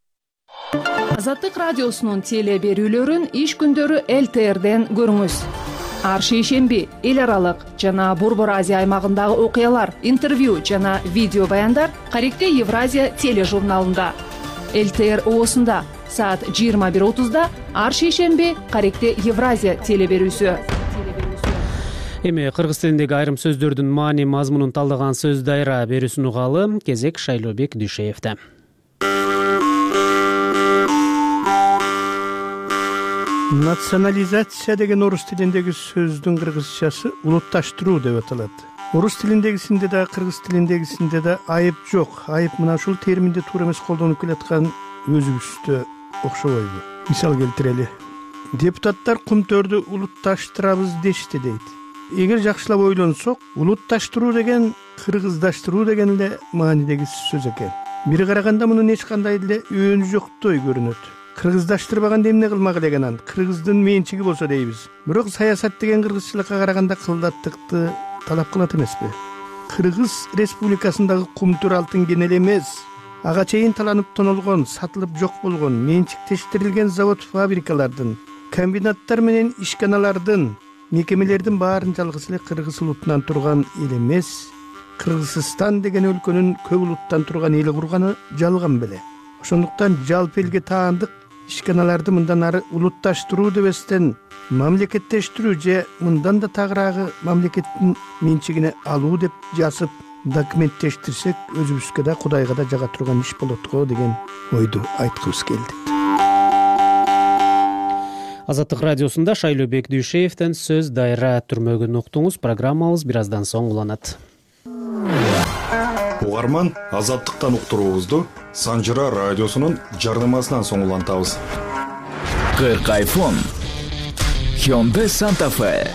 Speaker 15: Азаттык радиосунун теле берүүлөрүн иш күндөрү ЛТРден көрүңүз. Ар шейшемби эл аралык жана Борбор Азия аймагындагы окуялар, интервью жана видео баяндар Каректе Евразия тележурналында. ЛТР оосунда саат 21:30 ар шейшемби Каректе Евразия теле берүүсү.
Speaker 1: Эми кыргыз тилиндеги айрым сөздөрдүн маани мазмунун талдаган сөз дайра берүүсүн угалы. Кезек Шайлообек Дүйшеевде.
Speaker 16: Национализация деген орус тилиндеги сөздүн кыргызчасы улутташтыруу деп аталат. Орус тилиндегисинде да, кыргыз тилиндегисинде да айып жок. Айып мына ушул терминди туура эмес колдонуп келаткан өзүбүздө окшобойбу? Мисал келтирели. Депутаттар кумтөрдү улутташтырабыз дешти дейт. Эгер жакшылап ойлонсок, улутташтыруу деген кыргыздаштыруу деген эле маанидеги сөз экен. Бири караганда мунун эч кандай эле өөнү жоктой көрүнөт. Кыргыздаштырбаганда эмне кылмак элек анан? Кыргыздын менчиги болсо дейбиз. Бирок саясат деген кыргызчылыкка караганда кылдаттыкты талап кылат эмеспи? Кыргыз республикасындагы кумтөр алтын кенел эмес. Ага чейин таланып тонолгон, сатылып жок болгон, менчиктештирилген завод, фабрикалардын, комбинаттар менен ишканалардын, мекемелердин баарын жалгыз эле кыргыз улутунан турган эл эмес. Кыргызстан деген өлкөнүн көп улуттан турган эли курганы жалган беле. Ошондуктан жалпы элге таандык ишканаларды мындан ары улутташтыруу дебестен мамлекеттештирүү же мындан да тагыраагы мамлекеттин менчигине алуу деп жазып документтештирсек, өзүбүзгө да Кудайга да жага турган иш болот го деген ойду айткыбыз келди.
Speaker 1: Азаттык радиосунда Шайлообек Дүйшеевден сөз дайра түрмөгүн уктуңуз. Программабыз бир аздан соң уланат.
Speaker 17: Угарман, Азаттыктан уктуруубузду Санжыра радиосунун жарнамасынан соң улантабыз.
Speaker 18: 40 iPhone, Hyundai Santa Fe.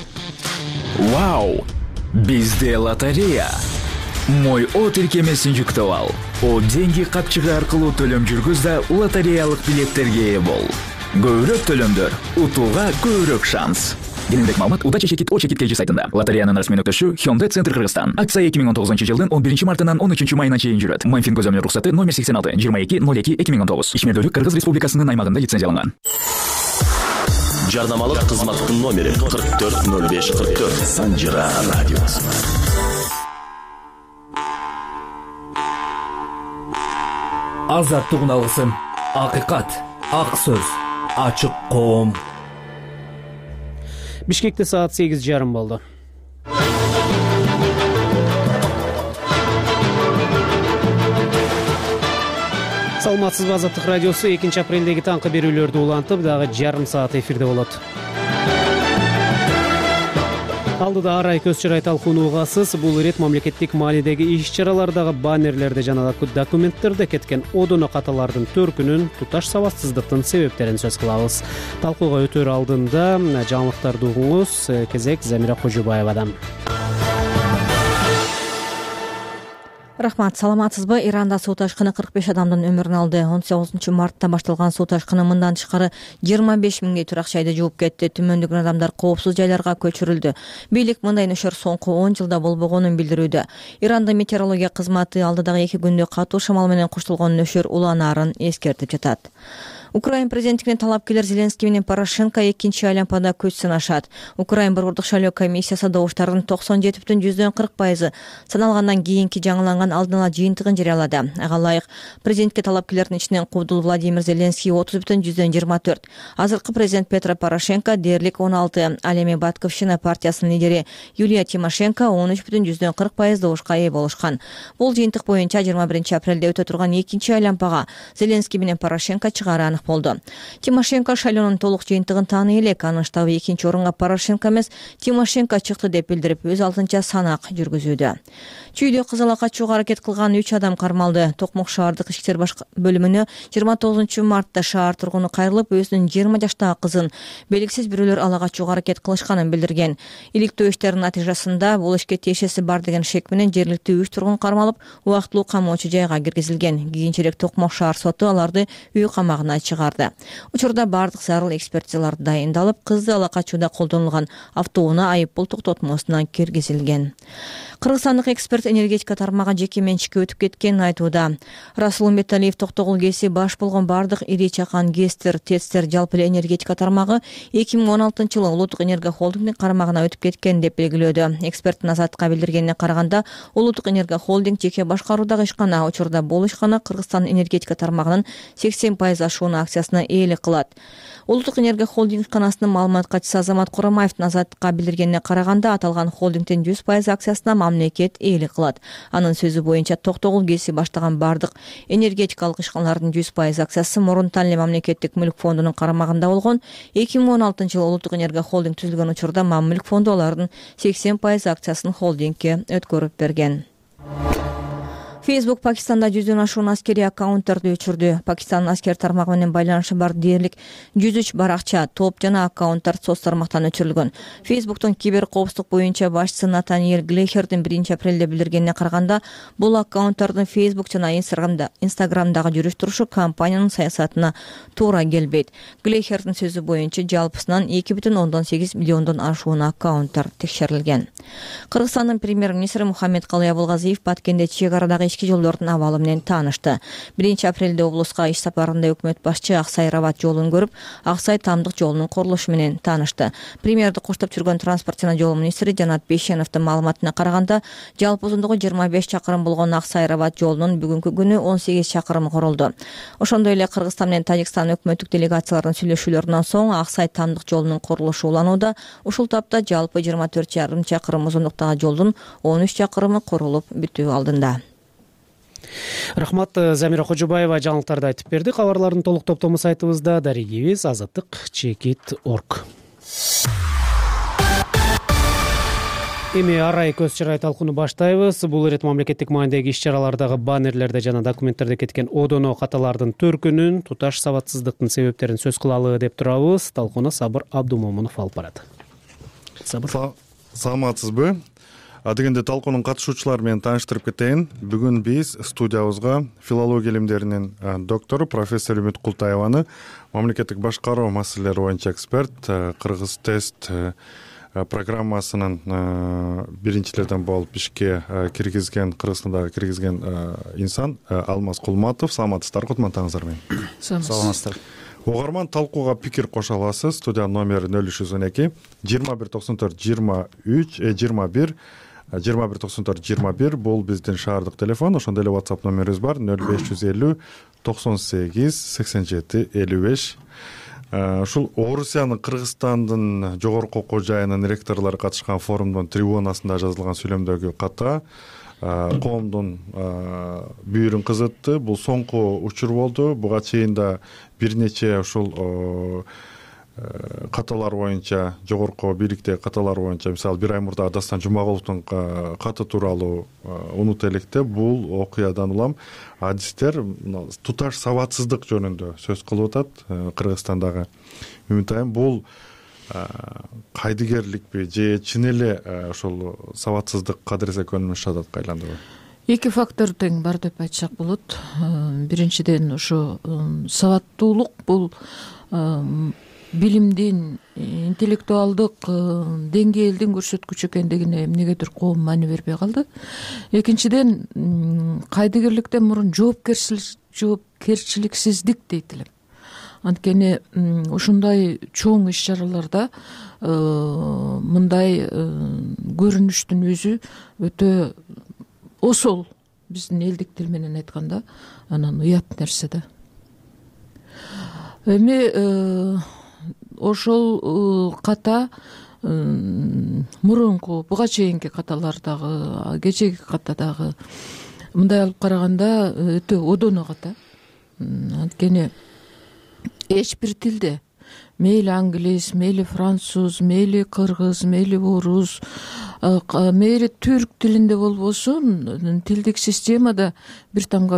Speaker 18: Вау! Бизде лотерея. Мой о тиркемесин жүктөп ал. О деньги капчыгы аркылуу төлөм жүргүз да лотереялык билеттерге ээ бол. Көбүрөөк төлөмдөр, утууга көбүрөөк шанс. Кененирээк маалымат Удача чекит О-чекит KG сайтында. Лотереянын расмий өтүшү Hyundai Центр Кыргызстан. Акция 2019 жылдын 11 мартынан 13 майына чейин жүрөт. Майнфин көзөмөл рухсаты номер 86 22/02/2019. Ишмердүүлүк Кыргыз Республикасынын аймагында лицензияланган.
Speaker 19: Жарнамалык кызматтын номери 440544. Санжира радиосу.
Speaker 20: Азаттык алгысым, акыйкат, ак сөз, ачык коом.
Speaker 1: Бишкекте саат 8:30 болду. Саламатсызбы, Азаттык радиосу 2 апрелдеги таңкы берүүлөрдү улантып, дагы жарым саат эфирде болот. Алдыда ар ай көз чырай талкуунуугасыз. Бул ирет мамлекеттик маанидеги иш-чаралардагы баннерлерде жана документтерде кеткен одоно каталардын төркүнүн, туташ сабатсыздыктын себептерин сөз кылабыз. Талкууга өтөр алдында жаңылыктарды угуңуз. Кезек Замира Кожубаевадан.
Speaker 4: Рахмат, саламатсызбы? Иранда суу ташкыны 45 адамдын өмүрүн алды. 18 мартта башталган суу ташкыны мындан тышкары 25 миңдей турак жайды жууп кетти. Түмөндөгүн адамдар коопсуз жайларга көчүрүлдү. Бийлик мындай нөшөр соңку 10 жылда болбогонун билдирүүдө. Иранда метеорология кызматы алдыдагы 2 күндө катуу шамал менен кушталган нөшөр уланаарын эскертип жатат. Украин президентине талапкерлер Зеленский менен Порошенко экинчи айланпада көч сынашат. Украин борбордук шайлоо комиссиясы добуштардын 97,40% саналгандан кийинки жаңыланган алдын ала жыйынтыгын жарыялады. Ага ылайык президентке талапкерлердин ичинен Кубдул Владимир Зеленский 30,24. Азыркы президент Петро Порошенко дээрлик 16. Ал эми Батьковщина партиясынын лидери Юлия Тимошенко 13,40% добушка ээ болушкан. Бул жыйынтык боюнча 21 апрелде өтө турган экинчи айланпага Зеленский менен Порошенко чыгары болду. Тимошенко шайлоонун толук жыйынтыгын тааный элек. Анын штабы экинчи орунга Порошенко эмес Тимошенко чыкты деп билдирип, өз алдынча санак жүргүзүүдө. Чүйдө кызыл качууга аракет кылган 3 адам кармалды. Токмок шаардык ички иштер бөлүмүнө 29 мартта шаар тургуну кайрылып, өзүнүн 20 жаштагы кызын белгисиз бирөөлөр ала качууга аракет кылышканын билдирген. Иликтөө иштеринин натыйжасында бул ишке тиешеси бар деген шек менен жергиликтүү 3 тургун кармалып, убактылуу камоочу жайга киргизилген. Кийинчерээк Токмок шаар соту аларды үй камагына чыгарды. Учурда бардык зарыл экспертизалар дайындалып, кызды ала качууда колдонулган автоунаа айып пул токтотмосуна киргизилген. Кыргызстандык эксперт энергетика тармагы жеке менчикке өтүп кеткенин айтууда. Расул Металиев Токтогул ГЭСи баш болгон бардык ири чакан ГЭСтер, ТЭЦтер жалпы эле энергетика тармагы 2016 жылы Улуттук энерго холдингдин карамагына өтүп кеткен деп белгилөөдө. Эксперттин Азаттыкка билдиргенине караганда, Улуттук энерго холдинг жеке башкаруудагы ишкана, учурда бул ишкана Кыргызстан энергетика тармагынын 80% ашуунун акциясына ээлик кылат. Улуттук энерго холдинг ишканасынын маалымат катчысы Азамат Курамаевдин Азаттыкка билдиргенине караганда, аталган холдингдин 100% акциясына мамлекет ээлик кылат. Анын сөзү боюнча Токтогул ГЭСи баштаган бардык энергетикалык ишканалардын 100% акциясы мурунтан эле мамлекеттик мүлк фондунун карамагында болгон. 2016 жылы Улуттук энерго холдинг түзүлгөн учурда Маммүлк фонду алардын 80% акциясын холдингке өткөрүп берген. Facebook Пакистанда 100дөн ашуун аскерий аккаунттарды өчүрдү. Пакистандын аскер тармагы менен байланышы бар дээрлик 103 баракча, топ жана аккаунттар соц тармактан өчүрүлгөн. Facebooktун кибер коопсуздук боюнча башчысы Натаниэль Глейхердин 1 апрелде билдиргенине караганда, бул аккаунттардын Facebook жана Instagramдагы жүрүш турушу компаниянын саясатына туура келбейт. Глейхердин сөзү боюнча жалпысынан 2,8 миллиондон ашуун аккаунттар текшерилген. Кыргызстандын премьер-министри Мухаммед Калый Абылгазиев Баткенде чек арадагы ички жолдордун абалы менен таанышты. 1 апрелде облуска иш сапарында өкмөт башчы Аксай-Рабат жолун көрүп, Аксай-Тамдык жолунун курулушу менен таанышты. Премьерди коштоп жүргөн транспорт жана жол министри Жанат Бейшеновдун маалыматына караганда, жалпы узундугу 25 чакырым болгон Аксай-Рабат жолунун бүгүнкү күнү 18 чакырым курулду. Ошондой эле Кыргызстан менен Тажикстан өкмөттүк делегациялардын сүйлөшүүлөрүнөн соң Аксай-Тамдык жолунун курулушу уланууда. Ушул тапта жалпы 24,5 чакырым узундуктагы жолдун 13 чакырымы курулуп бүтүү алдында.
Speaker 1: Рахмат, Замира Кожубаева жаңылыктарды айтып берди. Кабарлардын толук топтому сайтыбызда дарегибиз azattik.org. Эми ар ай көз чырай талкууну баштайбыз. Бул ирет мамлекеттик маанидеги иш-чаралардагы баннерлерде жана документтерде кеткен одоно каталардын төркүнүн, туташ сабатсыздыктын себептерин сөз кылалы деп турабыз. Талкууну Сабыр Абдумомунов алып барат.
Speaker 17: Саламатсызбы? Дегенде талкуунун катышуучулары менен тааныштырып кетейин. Бүгүн биз студиябызга филология илимдеринин доктору профессор Үмүт Култаеваны, мамлекеттик башкаруу маселелери боюнча эксперт, Кыргыз тест программасынын биринчилерден болуп ишке киргизген, Кыргызстандагы киргизген инсан Алмаз Кулматов. Саламатсыздарбы? Кутмандыңыздар менен.
Speaker 9: Саламатсыздар.
Speaker 17: Угарман, талкууга пикир кошо аласыз. Студия номери 0312 21 94 21 94 21. Бул биздин шаардык телефон. Ошондой эле WhatsApp номерибиз бар 0550 98 87 55. Ушул Орусиянын Кыргызстандын жогорку окуу жайынын ректорлору катышкан форумдун трибунасында жазылган сүйлөмдөгү ката коомдун бүйүрүн кызытты. Бул соңку учур болду. Буга чейин да бир нече ушул каталар боюнча, жогорку бийликтеги каталар боюнча, мисалы бир ай мурда Дастан Жумаголовдун каты тууралуу унут электе. Бул окуядан улам адистер туташ сабатсыздык жөнүндө сөз кылып атат Кыргызстандагы. Үмүт айым, бул кайдыгерликпи же чын эле ошол сабатсыздык кадыресе көнүмүш шадатка айландыбы?
Speaker 21: Эки фактор тең бар деп айтсак болот. Биринчиден ушу сабаттуулук бул билимдин, интеллектуалдык деңгээлдин көрсөткүчү экендигине эмнегедир коом маани бербей калды. Экинчиден, кайдыгерликтен мурун жоопкерчиликсиздик дейт элем. Анткени ушундай чоң иш-чараларда мындай көрүнүштүн өзү өтө осол, биздин элдик тил менен айтканда, анан уят нерсе да. Эми ошол ката мурунку, буга чейинки каталардагы, кечээги катадагы мындай алып караганда өтө одоно ката. Анткени эч бир тилде, мейли англис, мейли француз, мейли кыргыз, мейли орус, мейли түрк тилинде болбосун, тилдик системада бир тамга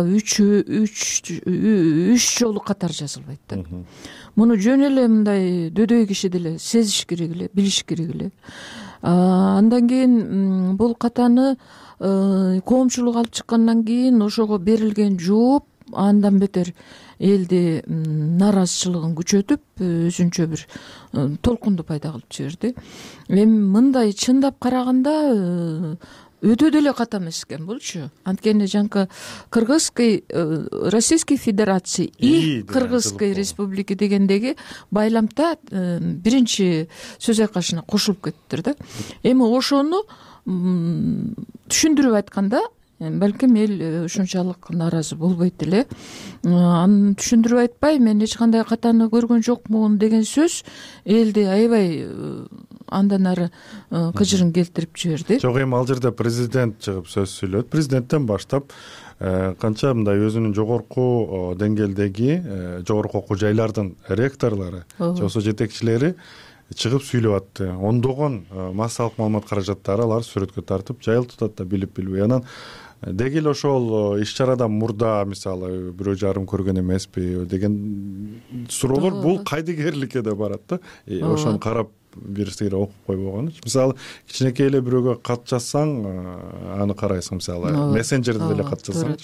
Speaker 21: 3 жолу катар жазылбайт да. Муну жөн эле мындай дөдөй киши деле сезиш керек эле, билиш керек эле. Андан кийин бул катаны коомчулук алып чыккандан кийин ошого берилген жооп андан бетер элди нааразычылыгын күчөтүп, өзүнчө бир толкунду пайда кылып жиберди. Эми мындай чындап караганда өтө деле ката эмес экен булчу. Анткени жанка Российской Федерации и Кыргызской Республики дегендеги байламта биринчи сөз айкашына кошулуп кеттиптир да. Эми ошону түшүндүрүп айтканда, балким эл ушунчалык нааразы болбойт эле. Аны түшүндүрүп айтпай, мен эч кандай катаны көргөн жокмун деген сөз элди аябай андан ары кыжырын келтирип жиберди.
Speaker 17: Жок, эми ал жерде президент чыгып сөз сүйлөдү. Президенттен баштап канча мындай өзүнүн жогорку деңгээлдеги жогорку окуу жайлардын ректорлору, жосо жетекчилери чыгып сүйлөп атты. Ондогон массалык маалымат каражаттары алар сүрөткө тартып жайылтып атат да, билип-билбей. Анан деги эле ошол иш-чарадан мурда мисалы бирөө жарым көргөн эмеспи деген суроолор бул кайдыгерликке да барат да. Ошону карап бир сыйра окуп койбогон. Мисалы кичинекей эле бирөөгө кат жазсаң, аны карайсың, мисалы мессенджерде деле кат жазсаң.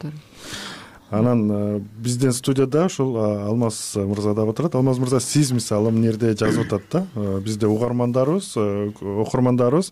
Speaker 17: Анан биздин студияда ушул Алмаз мырза дагы отурат. Алмаз мырза, сиз мисалы эмне жерде жазып атат да, бизде угармандарыбыз, окурмандарыбыз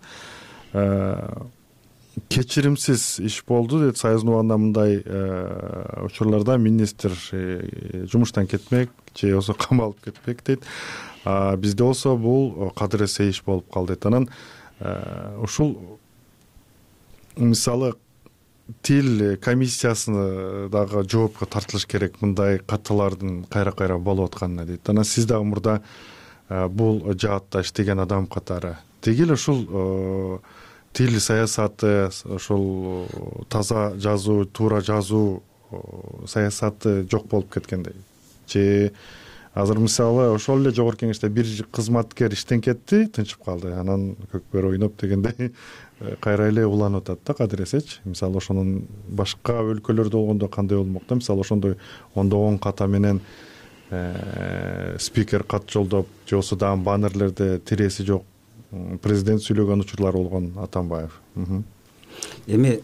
Speaker 17: кечиримсиз иш болду дейт. Союздун убагында мындай учурларда министр жумуштан кетмек же болсо камалып кетпек дейт. Бизде болсо бул кадыресе иш болуп калды дейт. Анан ушул мисалы тил комиссиясына дагы жоопко тартылыш керек, мындай каталардын кайра болуп атканына дейт. Анан сиз дагы мурда бул жаатта иштеген адам катары деги эле ушул тил саясаты, ошол таза жазуу, туура жазуу саясаты жок болуп кеткендей. Же азыр мисалы ошол эле жогорку кеңеште бир кызматкер иштен кетти, тынчып калды. Анан көкбөр ойноп дегендей кайра эле уланып атат да кадыресечи. Мисалы ошонун башка өлкөлөрдө болгондо кандай болмок да? Мисалы ошондой ондогон ката менен спикер кат жолдоп, же болсо дагы баннерлерде тиреси жок президент сүйлөгөн учурлар болгон Атамбаев.
Speaker 5: Эми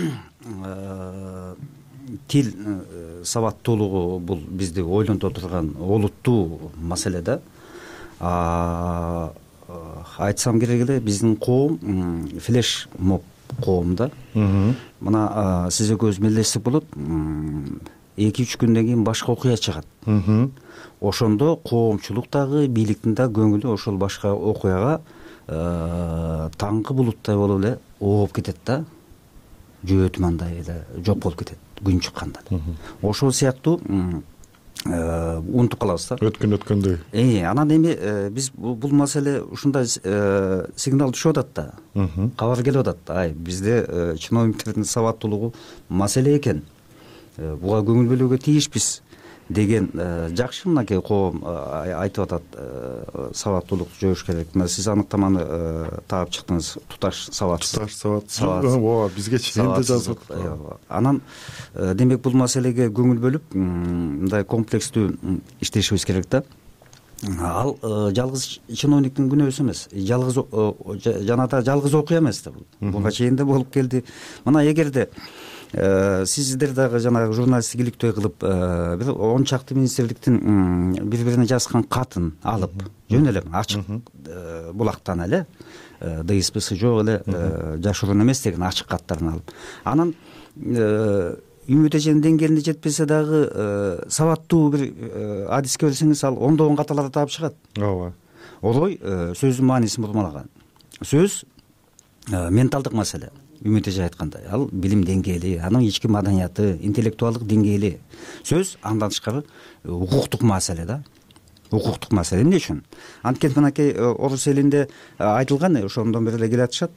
Speaker 5: тил сабаттуулугу бул бизди ойлонто турган олуттуу маселе да. Айтсам керек эле биздин коом флеш моб коом да. Мына сиз экөөбүз мелдештик болот. 2-3 күндөн кийин башка окуя чыгат. Ошондо коомчулук дагы, бийликтин да көңүлү ошол башка окуяга таңкы булуттай болуп эле ооп кетет да. Жөө тумандай эле жок болуп кетет күн чыкканда. Ошол сыяктуу унутуп калабыз да. Өткөндөй. Анан эми биз бул маселе ушундай сигнал түшүп атат да. Кабар келип атат. Бизде чиновниктердин сабаттуулугу маселе экен. Буга көңүл бөлүүгө тийишпиз деген жакшы мынакей коом айтып атат. Сабаттуулукту жойуш керек. Сиз аныктаманы таап чыктыңыз. Туташ сабат.
Speaker 17: Ооба, бизге чейинде жазып.
Speaker 5: Анан демек бул маселеге көңүл бөлүп, мындай комплекстүү иштешибиз керек да. Ал жалгыз чиновниктин күнөөсү эмес. Жалгыз жанагы жалгыз окуя эмес да бул. Буга чейин да болуп келди. Мына эгерде сиздер дагы жанагы журналисттик иликтөө кылып бир 10 чакты министрликтин бири-бирине жазган катын алып, жөн эле ачык булактан эле ДСПсы жок эле жашыруун эмес деген ачык каттарын алып, анан үмүт эженин деңгээлине жетпесе дагы сабаттуу бир адиске берсеңиз, ал ондогон каталарды таап чыгат.
Speaker 17: Ооба.
Speaker 5: Олой сөздүн маанисин бурмалаган. Сөз менталдык маселе. Үмүт эже айткандай, ал билим деңгээли, анын ички маданияты, интеллектуалдык деңгээли. Сөз андан тышкары укуктук маселе да. Укуктук маселе. Эмне үчүн? Анткени мынакей орус элинде айтылган, ошондон бери эле келатышат.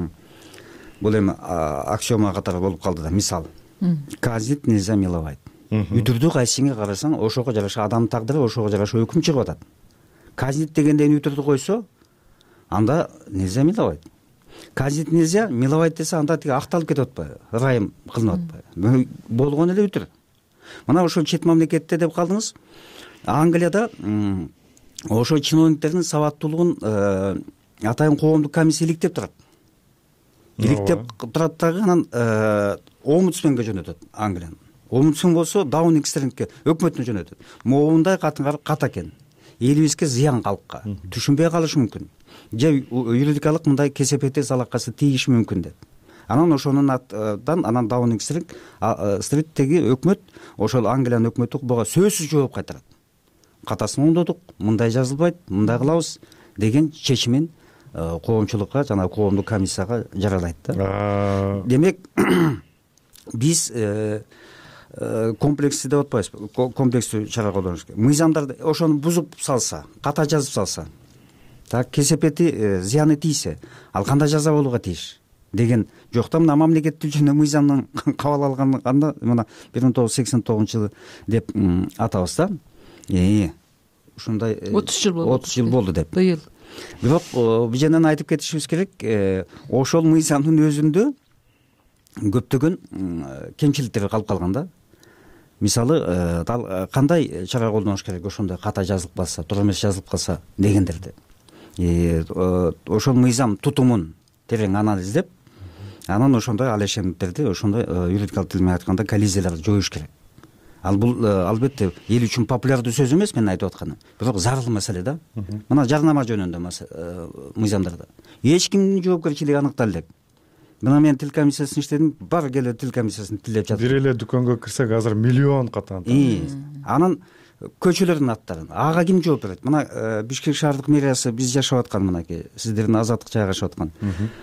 Speaker 5: Бул эми аксиома катары болуп калды да. Мисал, казнить нельзя миловать. Үтүрдү кайсыңа карасаң, ошого жараша адамдын тагдыры, ошого жараша өкүм чыгып атат. Казнить дегенден үтүрдү койсо, анда нельзя миловать. Казнить нельзя, миловать десе, анда тиги акталып кетип атпайбы, ырайым кылынып атпайбы. Болгон эле үтүр. Мына ошол чет мамлекетте деп калдыңыз. Англияда ошол чиновниктердин сабаттуулугун атайын коомдук комиссия иликтеп турат. Иликтеп турат дагы, анан омбудсменге жөнөтөт Англиянын. Омбудсмен болсо Даунинг Стрингке, өкмөтүнө жөнөтөт. Моундай катынга кат экен. Элибизге зыян калкка, түшүнбөй калышы мүмкүн. Же юридикалык мындай кесепети залакасы тийиши мүмкүн деп. Анан ошонун аттан анан Даунинг Стрингтеги өкмөт, ошол Англиянын өкмөтү буга сөзсүз жооп кайтарат. Катасын оңдодук, мындай жазылбайт, мындай кылабыз деген чечимин коомчулукка, жана коомдук комиссияга жаралайт да. Демек биз комплексти деп атпайбызбы, комплекстүү чара колдонуш керек. Мыйзамдарды ошону бузуп салса, ката жазып салса, так кесепети зыяны тийсе, ал кандай жаза болууга тийиш деген жокта. Мына мамлекет түзүүнү мыйзамдын кабыл алганда мына 1989-жылы деп атабыз да. Ушундай 30 жыл болду деп.
Speaker 21: Быйыл.
Speaker 5: Бирок бул жерден айтып кетишибиз керек, ошол мыйзамдын өзүндө көптөгөн кемчиликтер калып калган да. Мисалы, кандай чара колдонуш керек ошондой ката жазылып калса, туура эмес жазылып калса дегендерди. Ошол мыйзам тутумун терең анализдеп, анан ошондой алешендиктерди, ошондой юридикалык тил менен айтканда коллизияларды жоюш керек. Ал бул албетте эл үчүн популярдуу сөз эмес мен айтып атканым, бирок зарыл маселе да. Мына жарнама жөнүндө мыйзамдарда эч кимдин жоопкерчилиги аныкталып элек. Мына мен тил комиссиясында иштедим, бар келе тил комиссиясын тилдеп жатыр.
Speaker 17: Бир эле дүкөнгө кирсек азыр миллион катан.
Speaker 5: Анан көчөлөрдүн аттарын ага ким жооп берет? Мына Бишкек шаардык мэриясы биз жашап аткан мынакей сиздердин азаттык жайгашып аткан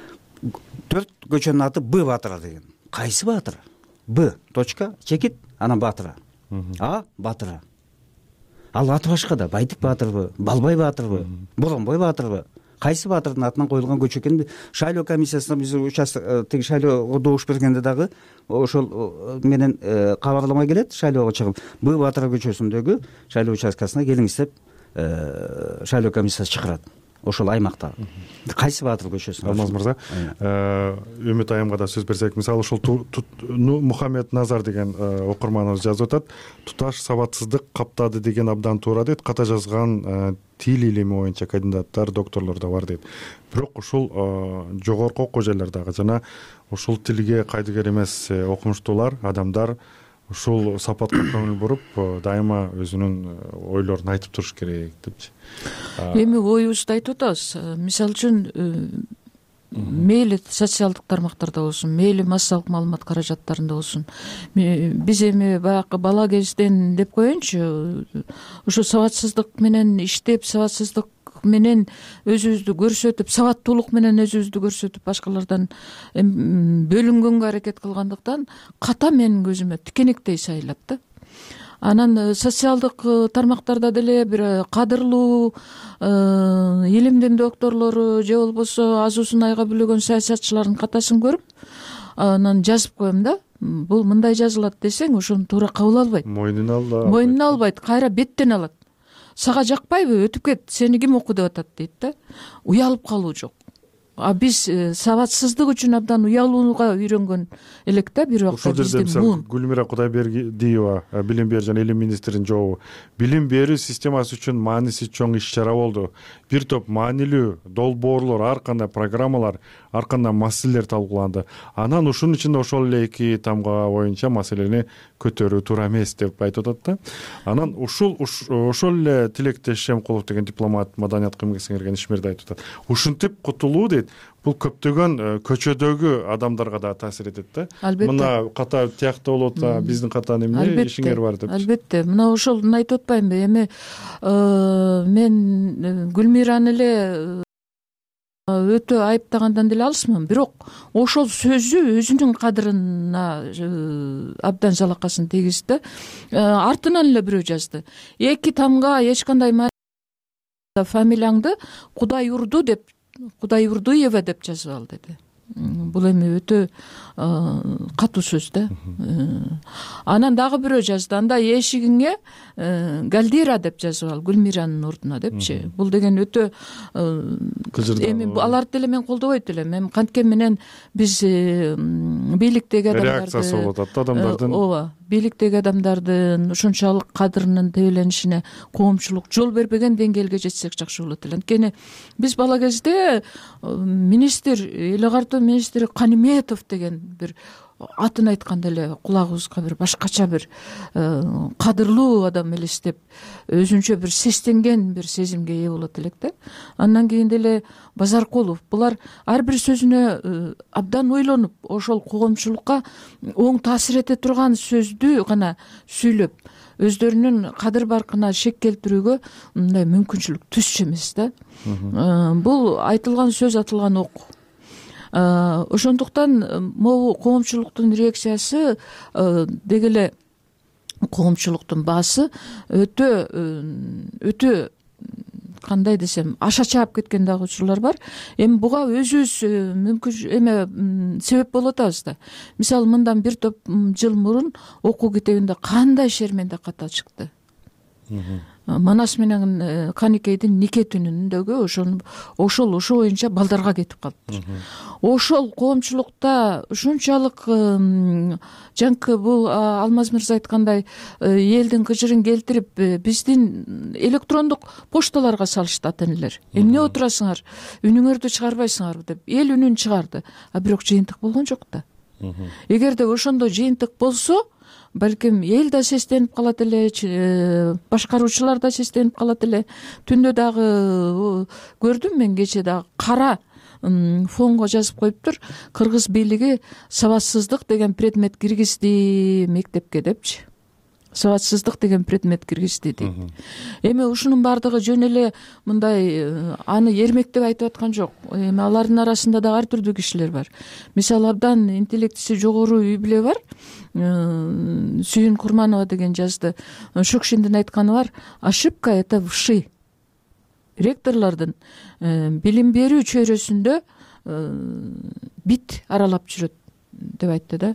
Speaker 5: 4 көчөнүн аты Б Батыра деген. Кайсы Батыра? Б точка чекит, анан Батыра. А Батыра. Ал аты башка да. Байтик Батырбы, Балбай Батырбы, Боронбой Батырбы? Кайсы Батырдын атынан коюлган көчө экени шайлоо комиссиясына биз участок тиги шайлоого добуш бергенде дагы ошол менен кабарлама келет, шайлоого чыгып Б Батыра көчөсүндөгү шайлоо участкасына келиңиз деп шайлоо комиссиясы чакырат. ошол аймакта кайсы баатыр көчөсүн?
Speaker 17: Алмаз мырза, Үмүт айымга да сөз берсек, мисалы ушул Мухаммед Назар деген окурманыбыз жазып атат, туташ сабатсыздык каптады деген абдан туура дейт. Ката жазган тил илими боюнча кандидаттар, докторлор да бар дейт. Бирок ушул жогорку окуу жайлардагы жана ушул тилге кайдыгер эмес окумуштуулар, адамдар ушул сапатка көңүл буруп, дайыма өзүнүн ойлорун айтып туруш керек депчи.
Speaker 21: Эми оюбузду айтып атабыз. Мисалы үчүн мейли социалдык тармактарда болсун, мейли массалык маалымат каражаттарында болсун, биз эми баягы бала кезден деп коеюнчу, ушу сабатсыздык менен иштеп, сабатсыздык менен өзүбүздү көрсөтүп, сабаттуулук менен өзүбүздү көрсөтүп, башкалардан бөлүнгөнгө аракет кылгандыктан ката менин көзүмө тикенектей сайылат да. Анан социалдык тармактарда деле бир кадырлуу илимдин докторлору же болбосо азуусун айга билеген саясатчылардын катасын көрүп, анан жазып коем да. Бул мындай жазылат десең, ошону туура кабыл албайт. Мойнуна албайт, кайра беттен алат. Сага жакпайбы, өтүп кет, сени ким оку деп атат дейт да. Уялып калуу жок. А биз сабатсыздык үчүн абдан уялууга үйрөнгөн элек да бир убакта биздин муун.
Speaker 17: Гүлмира Кудайбердиева, билим берүү жана илим министринин жообу. Билим берүү системасы үчүн мааниси чоң иш-чара болду. Бир топ маанилүү долбоорлор, ар кандай программалар, ар кандай маселелер талкууланды. Анан ушунун ичинде ошол эле 2 тамга боюнча маселени көтөрүү туура эмес деп айтып атат да. Анан ошол эле Тилектеш Шемкулов деген дипломат, маданият кызматына сиңирген ишмерди айтып атат. Ушинтип кутулуу дейт. Бул көптөгөн көчөдөгү адамдарга да таасир этет да. Мына ката тиякта болуп атат, биздин катаны эмне ишиңер бар деп.
Speaker 21: Албетте, мына ошолду айтып атпаймынбы? Эми мен Гүлмираны эле өтө айыптагандан деле алысмын, бирок ошол сөзү өзүнүн кадырына абдан жалакасын тийгизди. Артынан эле бирөө жазды. 2 тамга эч кандай фамилияңды Кудай урду деп, Кудайурдуева деп жазып ал деди. Бул эми өтө катуу сөз да. Анан дагы бирөө жазды. Анда эшигиңе Галдира деп жазып ал, Гүлмиранын ордуна депчи. Бул деген өтө эми аларды деле мен колдобойт элем. Эми канткен менен биз бийликтеги адамдарды
Speaker 17: реакциясы болот да адамдардын.
Speaker 21: Ооба, бийликтеги адамдардын ушунчалык кадырынын тебеленишине коомчулук жол бербеген деңгээлге жетсек жакшы болот эле. Анткени биз бала кезде министр, эл агартуу министри Каниметов деген бир атын айтканда эле кулагыбызга бир башкача бир кадырлуу адам элестеп, өзүнчө бир сестенген бир сезимге ээ болот элек да. Андан кийин деле Базаркулов, булар ар бир сөзүнө абдан ойлонуп, ошол коомчулукка оң таасир эте турган сөздү гана сүйлөп, өздөрүнүн кадыр баркына шек келтирүүгө мындай мүмкүнчүлүк түзчү эмес да. Бул айтылган сөз атылган ок. Ошондуктан могу коомчулуктун реакциясы деги эле коомчулуктун баасы өтө кандай десем аша чаап кеткен дагы учурлар бар. Эми буга өзүбүз мүмкүн себеп болуп атабыз да. Мисалы мындан бир топ жыл мурун окуу китебинде кандай шерменде ката чыкты. Манас менен Каникейдин нике түнүндөгү ошол боюнча балдарга кетип калыптыр. Ошол коомчулукта ушунчалык жанкы бул Алмаз мырза айткандай элдин кыжырын келтирип биздин электрондук пошталарга салышты ата-энелер. Эмне отурасыңар, үнүңөрдү чыгарбайсыңарбы деп. Эл үнүн чыгарды, а бирок жыйынтык болгон жок да. Эгерде ошондо жыйынтык болсо, балким эл да сестенип калат эле, башкаруучулар да сестенип калат эле. Түндө дагы көрдүм мен, кече дагы кара фонго жазып коюптур, кыргыз бийлиги сабатсыздык деген предмет киргизди мектепке депчи. Сабатсыздык деген предмет киргизди дейт. Эми ушунун баардыгы жөн эле мындай аны эрмектеп айтып аткан жок. Эми алардын арасында да ар түрдүү кишилер бар. Мисалы абдан интеллектиси жогору үй бүлө бар. Сүйүн Курманова деген жазды. Шукшиндин айтканы бар: ошибка это вши. Ректорлордун билим берүү чөйрөсүндө бит аралап жүрөт деп айтты да.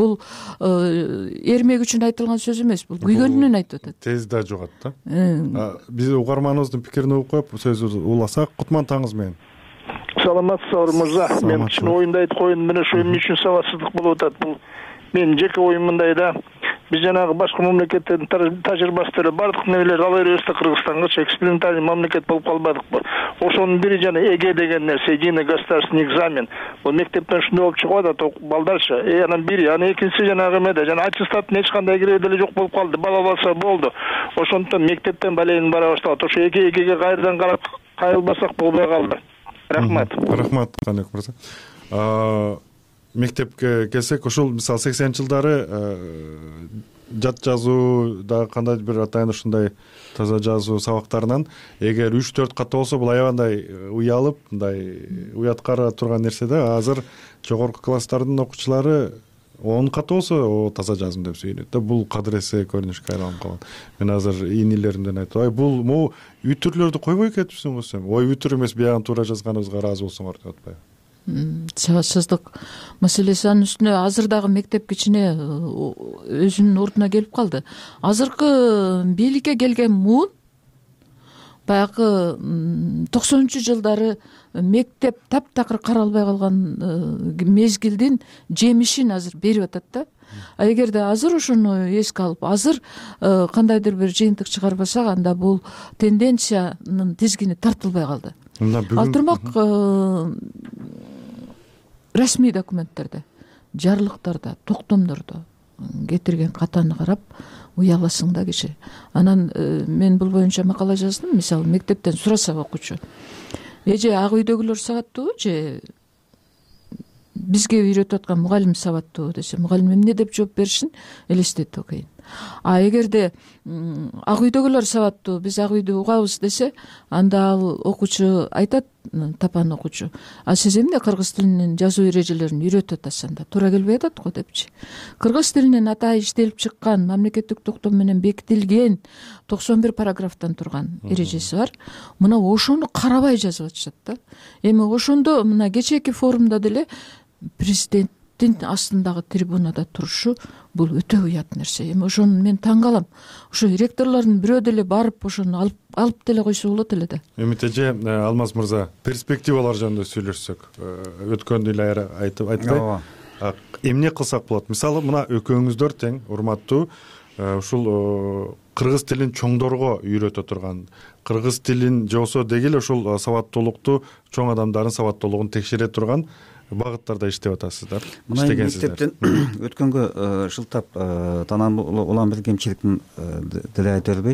Speaker 21: бул эрмек үчүн айтылган сөз эмес, бул күйгөнүнөн айтып атат.
Speaker 17: Тез да жугат да. Биз угарманыбыздын пикирин угуп коюп сөзүбүздү уласак. Кутман таңыңыз менен.
Speaker 7: Саламатсызбы мырза. Мен чын оюмду айтып коеюн, мына ошо эмне үчүн сабатсыздык болуп атат. Бул менин жеке оюм мындай да. Биз жанагы башка мамлекеттердин тажрыйбасы эле бардык нерселерди ала беребиз да Кыргызстанга экспериментальный мамлекет болуп калбадыкпы. Ошонун бири жана ЭГЭ деген нерсе, единый государственный экзамен. Бул мектептен ушундай болуп чыгып атат балдарча. Анан бири, анан экинчиси жанагы эмеде, жана аттестаттын эч кандай киреби деле жок болуп калды. Бала балса болду. Ошондуктан мектептен балайын бара башталат. Ошо ЭГЭге кайрадан карап кайрылбасак болбой калды. Рахмат.
Speaker 17: Рахмат, Канек мырза. Мектепке келсек, ушул мисалы 80-жылдары жат жазуу да кандайдыр бир атайын ушундай таза жазуу сабактарынан эгер 3-4 кат болсо бул аябандай уялып, мындай уяткара турган нерсе да. Азыр жогорку класстардын окуучулары 10 кат болсо таза жаздым деп сүйлөйт да. Бул кадыресе көрүнүшкө айланып калган. Мен азыр ийнилеримден айтып, бул могу үтүрлөрдү койбой кетипсиңби сен? Ой, үтүр эмес, биягын туура жазганыбызга ыраазы болсоңор деп атпайбы?
Speaker 21: Сабатсыздык маселеси анын үстүнө азыр дагы мектеп кичине өзүнүн ордуна келип калды. Азыркы бийликке келген муун баягы 90-жылдары мектеп таптакыр каралбай калган мезгилдин жемишин азыр берип атат да. Эгерде азыр ошону эске алып, азыр кандайдыр бир жыйынтык чыгарбасак, анда бул тенденциянын тизгини тартылбай калды. Ал турмак расмий документтерде, жарлыктарда, токтомдордо кетирген катаны карап уяласың да киши. Анан мен бул боюнча макала жаздым. Мисалы, мектептен сураса окуучу, эже ак үйдөгүлөр сабаттуубу же бизге үйрөтүп аткан мугалим сабаттуубу десе, мугалим эмне деп жооп беришин элестетип окуйн. Эгерде ак үйдөгүлөр сабаттуу, биз ак үйдү угабыз десе, анда ал окуучу айтат, тапан окуучу, сиз эмне кыргыз тилинин жазуу эрежелерин үйрөтүп атасыз, анда туура келбей атат го депчи. Кыргыз тилинин атайы иштелип чыккан, мамлекеттик токтом менен бекитилген 91 параграфтан турган эрежеси бар. Мына ошону карабай жазып атышат да. Эми ошондо мына кечээки форумда деле президенттин астындагы трибунада турушу бул өтө уят нерсе. Эми ошону мен таң калам. Ошо ректорлордун бирөө деле барып ошону алып деле койсо болот эле да.
Speaker 17: Эмит эже, Алмаз мырза, перспективалар жөнүндө сүйлөшсөк, өткөндү эле айтпай, эмне кылсак болот? Мисалы, мына экөөңүздөр тең, урматтуу, ушул кыргыз тилин чоңдорго үйрөтө турган, кыргыз тилин жосо дегил ушул сабаттуулукту, чоң адамдардын сабаттуулугун текшере турган багыттарда иштеп атасыздар.
Speaker 5: Мына мектептен өткөнгө шылтап танан улам бир кемчиликтин деле айта бербей,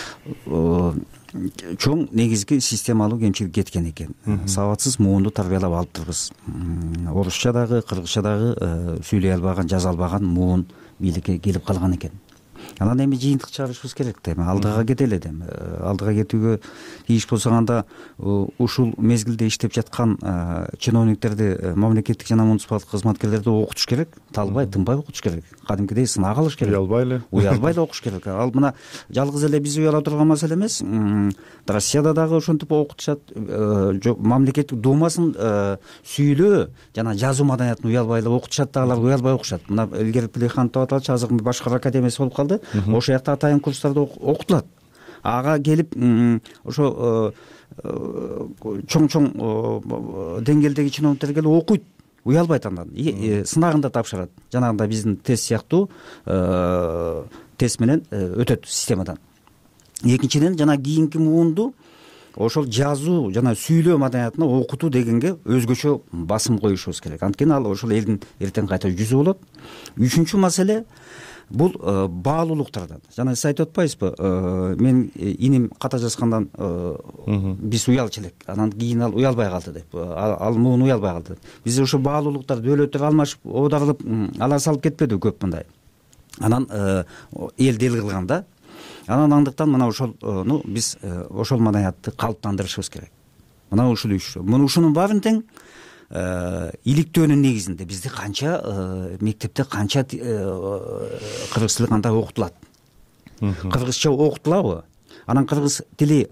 Speaker 5: чоң негизги системалуу кемчилик кеткен экен. Сабатсыз муунду тарбиялап алыптырбыз. Орусча дагы, кыргызча дагы сүйлөй албаган, жаза албаган муун бийликке келип калган экен. Анан эми жыйынтык чыгарышыбыз керек да, эми алдыга кетели да. Алдыга кетүүгө тийиш болсо анда ушул мезгилде иштеп жаткан чиновниктерди, мамлекеттик жана муниципалдык кызматкерлерди окутуш керек, талбай, тынбай окутуш керек. Кадимкидей сынак алыш керек. Уялбай эле окуш керек. Ал мына жалгыз эле биз уяла турган маселе эмес. Россияда дагы ошентип окутушат. Мамлекеттик думасын сүйлөө жана жазуу маданиятын уялбай эле окутушат да, алар уялбай окушат. Мына илгери Плеханов аталчу азыр башкар академиясы болуп калды. Ошол жакта атайын курстарда окутулат. Ага келип ошо чоң деңгээлдеги чиновниктер келип окуйт, уялбайт, андан сынагын да тапшырат. Жанагындай биздин тест сыяктуу тест менен өтөт системадан. Экинчиден, жана кийинки муунду ошол жазуу жана сүйлөө маданиятына окутуу дегенге өзгөчө басым коюшубуз керек. Анткени ал ошол элдин эртең кайта жүзү болот. Үчүнчү маселе бул баалуулуктардан. Жана сиз айтып атпайсызбы, мен иним ката жазгандан биз уялчу элек, анан кийин ал уялбай калды деп, ал муун уялбай калды. Биз ошо баалуулуктар дөөлөттөр алмашып, одар кылып ала салып кетпеди көп мындай. Анан эл дел кылган да. Анан андыктан мына ошол биз ошол маданиятты калыптандырышыбыз керек. Мына ушул ушунун баарын тең иликтөөнүн негизинде бизде канча мектепте канча кыргыз тили кандай окутулат? Кыргызча окутулабы? Анан кыргыз тили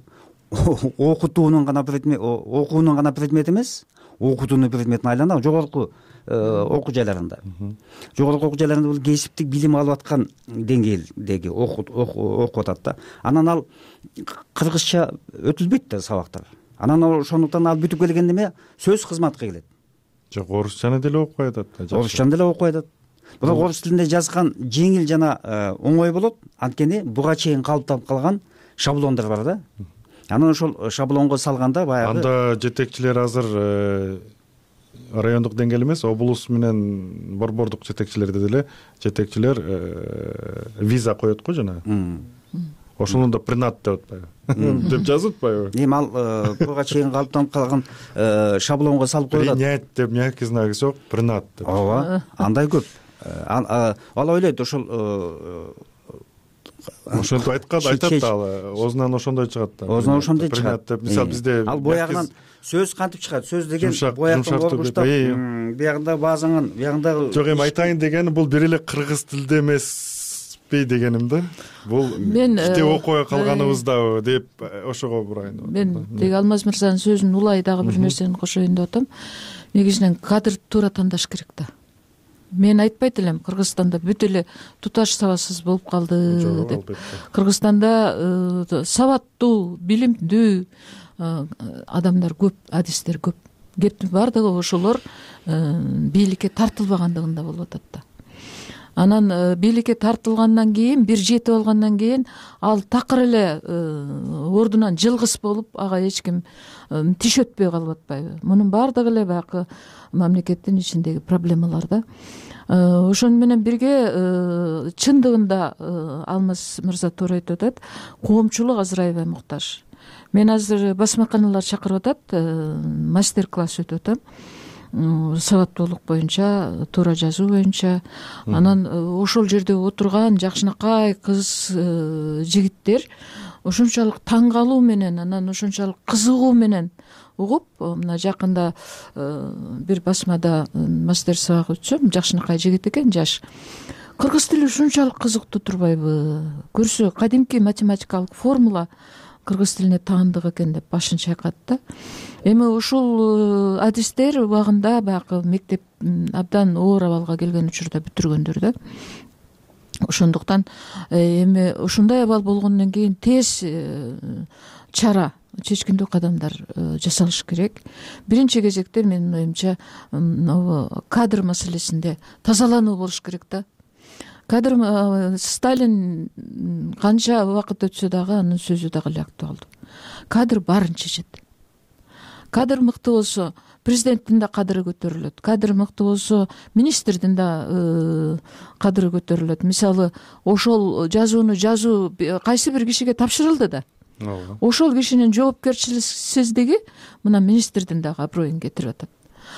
Speaker 5: окуунун гана предмет эмес, окутуунун предметине айланабы? Жогорку окуу жайларында жогорку окуу жайларында бул кесиптик билим алып аткан деңгээлдеги окуп атат да. Анан ал кыргызча өтүлбөйт да сабактар. Анан ошондуктан ал бүтүп келгенде эме сөз кызматка келет.
Speaker 17: Жок, орусчаны деле окуп коюп атат.
Speaker 5: Орусчаны деле окуп коюп атат. Бирок орус тилинде жазган жеңил жана оңой болот. Анткени буга чейин калыптанып калган шаблондар бар да. Анан ошол шаблонго салганда баягы
Speaker 17: анда жетекчилер азыр райондук деңгээл эмес, облус менен борбордук жетекчилерде деле жетекчилер виза коет го жана. Ошону да принат деп атпайбы? Деп жазып атпайбы?
Speaker 5: Эми ал буга чейин калыптанып калган шаблонго салып коюлат.
Speaker 17: Принять деп мягкий знак жок, принат деп.
Speaker 5: Ооба, андай көп. Ал ойлойт
Speaker 17: ошентип айтат да, оозунан ошондой чыгат да.
Speaker 5: Оозунан ошондой чыгат.
Speaker 17: Мисалы бизде
Speaker 5: ал боягынан сөз кантип чыгат? Сөз деген бояктан болгуштап, биягында баазаңан, биягында
Speaker 17: жок, эми айтайын дегени бул бир эле кыргыз тилде эмеспи дегеним да. Бул китеп окубай калганыбызда деп ошого бурайын.
Speaker 21: Мен деги Алмаз мырзанын сөзүн улай дагы бир нерсени кошоюн деп атам. Негизинен кадр туура тандаш керек да. Мен айтпайт элем Кыргызстанда бүт эле туташ сабатсыз болуп калды деп. Кыргызстанда сабаттуу, билимдүү адамдар көп, адистер көп. Кептин бардыгы ошолор бийликке тартылбагандыгында болуп атат да. Анан бийликке тартылгандан кийин, бир жетип алгандан кийин ал такыр эле ордунан жылгыс болуп, ага эч ким тиш өтпөй калып атпайбы? Мунун баардыгы эле баягы мамлекеттин ичиндеги проблемалар да. Ошону менен бирге чындыгында Алмаз мырза туура айтып атат, коомчулук азырайбай муктаж. Мен азыр басмаканалар чакырып атат, мастер-класс өтүп атам. Сабаттуулук боюнча, туура жазуу боюнча. Анан ошол жерде отурган жакшынакай кыз жигиттер ошончолук таң калуу менен, анан ошончолук кызыгуу менен угуп, мына жакында бир басмада мастер сабак өтсөм, жакшынакай жигит экен, жаш. Кыргыз тили ушунчалык кызыктуу турбайбы? Көрсө, кадимки математикалык формула кыргыз тилине таандык экен деп башын чайкат да. Эми ушул адистер убагында баягы мектеп абдан оор абалга келген учурда бүтүргөндөр да. Ошондуктан эми ушундай абал болгондон кийин тез чара, чечкиндүү кадамдар жасалыш керек. Биринчи кезекте менин оюмча кадр маселесинде тазалануу болуш керек да. Кадр Сталин канча убакыт өтсө дагы анын сөзү дагы эле актуалдуу. Кадр баарын чечет. Кадр мыкты болсо, президенттин да кадыры көтөрүлөт. Кадр мыкты болсо, министрдин да кадыры көтөрүлөт. Мисалы, ошол жазуу кайсы бир кишиге тапшырылды да. Ошол кишинин жоопкерчиликсиздиги мына министрдин дагы аброюн кетирип атат.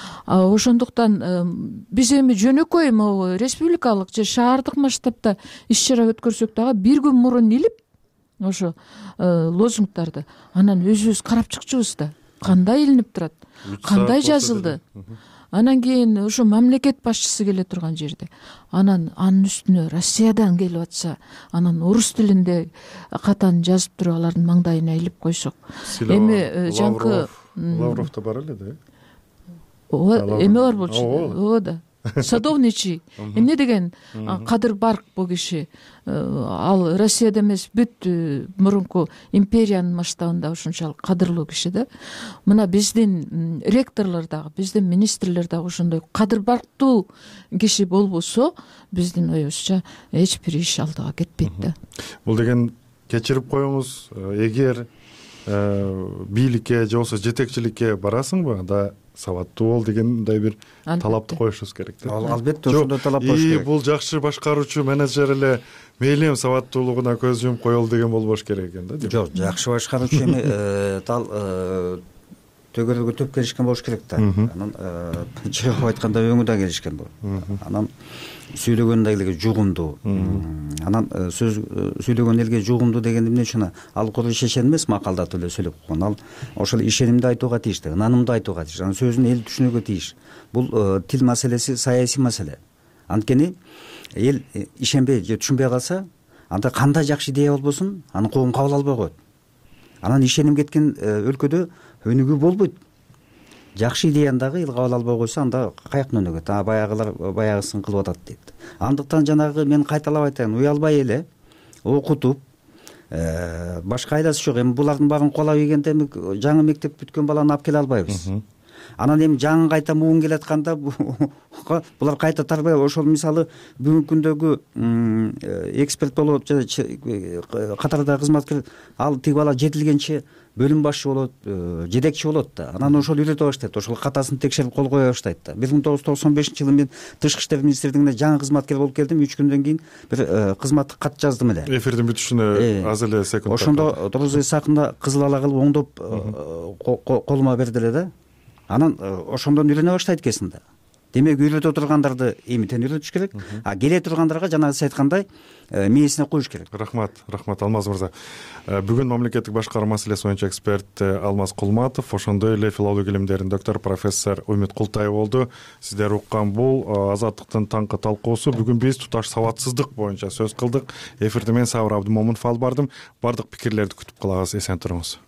Speaker 21: Ошондуктан биз эми жөнөкөй могу республикалык же шаардык масштабта иш-чара өткөрсөк дагы бир күн мурун илип ошо лозунгдарды анан өзүбүз карап чыкчубуз да. Кандай илинип турат, кандай жазылды. Анан кийин ошо мамлекет башчысы келе турган жерде анан анын үстүнө Россиядан келип атса, анан орус тилинде катан жазып туруп алардын маңдайына илип койсок. Эми жанкы
Speaker 17: Лавров да бар эле да.
Speaker 21: Эме бар болчу. Ооба да. Садовничий. Эмне деген кадыр бар бул киши. Ал Россияда эмес, бүт мурунку империянын масштабында ушунчалык кадырлуу киши да. Мына биздин ректорлор дагы, биздин министрлер дагы ошондой кадыр бартуу киши болбосо, биздин оюбузча эч бир иш алдыга кетпейт да.
Speaker 17: Бул деген кечирип коюңуз, эгер бийликке же болбосо жетекчиликке барасыңбы, анда сабаттуу бол дегендей бир талапты коюшубуз керек да.
Speaker 5: Албетте ошондой талап коюш керек.
Speaker 17: Бул жакшы башкаруучу менеджер эле мейли сабаттуулугуна көз жумуп коелу деген болбош керек экен да.
Speaker 5: Жок, жакшы башкаруучу эми дал төгөргө төп келишкен болуш керек да. Анан чыгып айтканда өңү да келишкен болот. Анан сүйлөгөн элге жугумдуу. Анан сөз сүйлөгөн элге жугумдуу деген эмне үчүн? Ал куру шешен эмес, макалдат эле сөйлөп койгон. Ал ошол ишенимди айтууга тийиш, нанымды айтууга тийиш. Анан сөзүн эл түшүнүүгө тийиш. Бул тил маселеси саясий маселе. Анткени эл ишенбей же түшүнбөй калса, анда кандай жакшы идея болбосун, аны коом кабыл албай коет. Анан ишеним кеткен өлкөдө өнүгүү болбойт. жакшы идеяны дагы эл кабыл албай койсо анда каяктан өнөгөт, баягылар баягысын кылып атат дейт. Андыктан жанагы мен кайталап айтайын, уялбай эле окутуп башка айласы жок. Эми булардын баарын куалап ийгенде жаңы мектеп бүткөн баланы алып келе албайбыз. Анан эми жаңы кайта муун келатканда булар кайта тарбай. Ошол мисалы бүгүнкү күндөгү эксперт болот, катардагы кызматкер, ал тиги бала жетилгенче бөлүм башчы болот, жетекчи болот да. Анан ошол үйрөтө баштайт, ошол катасын текшерип кол кое баштайт да. 1995-жылы мен Тышкы иштер министрлигине жаңы кызматкер болуп келдим. 3 күндөн кийин бир кызматтык кат жаздым эле.
Speaker 17: Эфирдин бүтүшүнө аз эле секунд.
Speaker 5: Ошондо Дорозой сакында кызыл ала кылып оңдоп колума берди эле да. Анан ошондон үйрөнө баштайт экенсиң да. Демек үйрөтө тургандарды эмитен үйрөтүш керек, келе тургандарга жанагы сиз айткандай мээсине коюш керек.
Speaker 17: Рахмат Алмаз мырза. Бүгүн мамлекеттик башкаруу маселеси боюнча эксперт Алмаз Кулматов, ошондой эле филология илимдеринин доктору профессор Үмүт Култай болду. Сиздер уккан бул Азаттыктын таңкы талкуусу. Бүгүн биз туташ сабатсыздык боюнча сөз кылдык. Эфирде мен Сабыр Абдымомунов алып бардым. Бардык пикирлерди күтүп калабыз. Эсен туруңуз.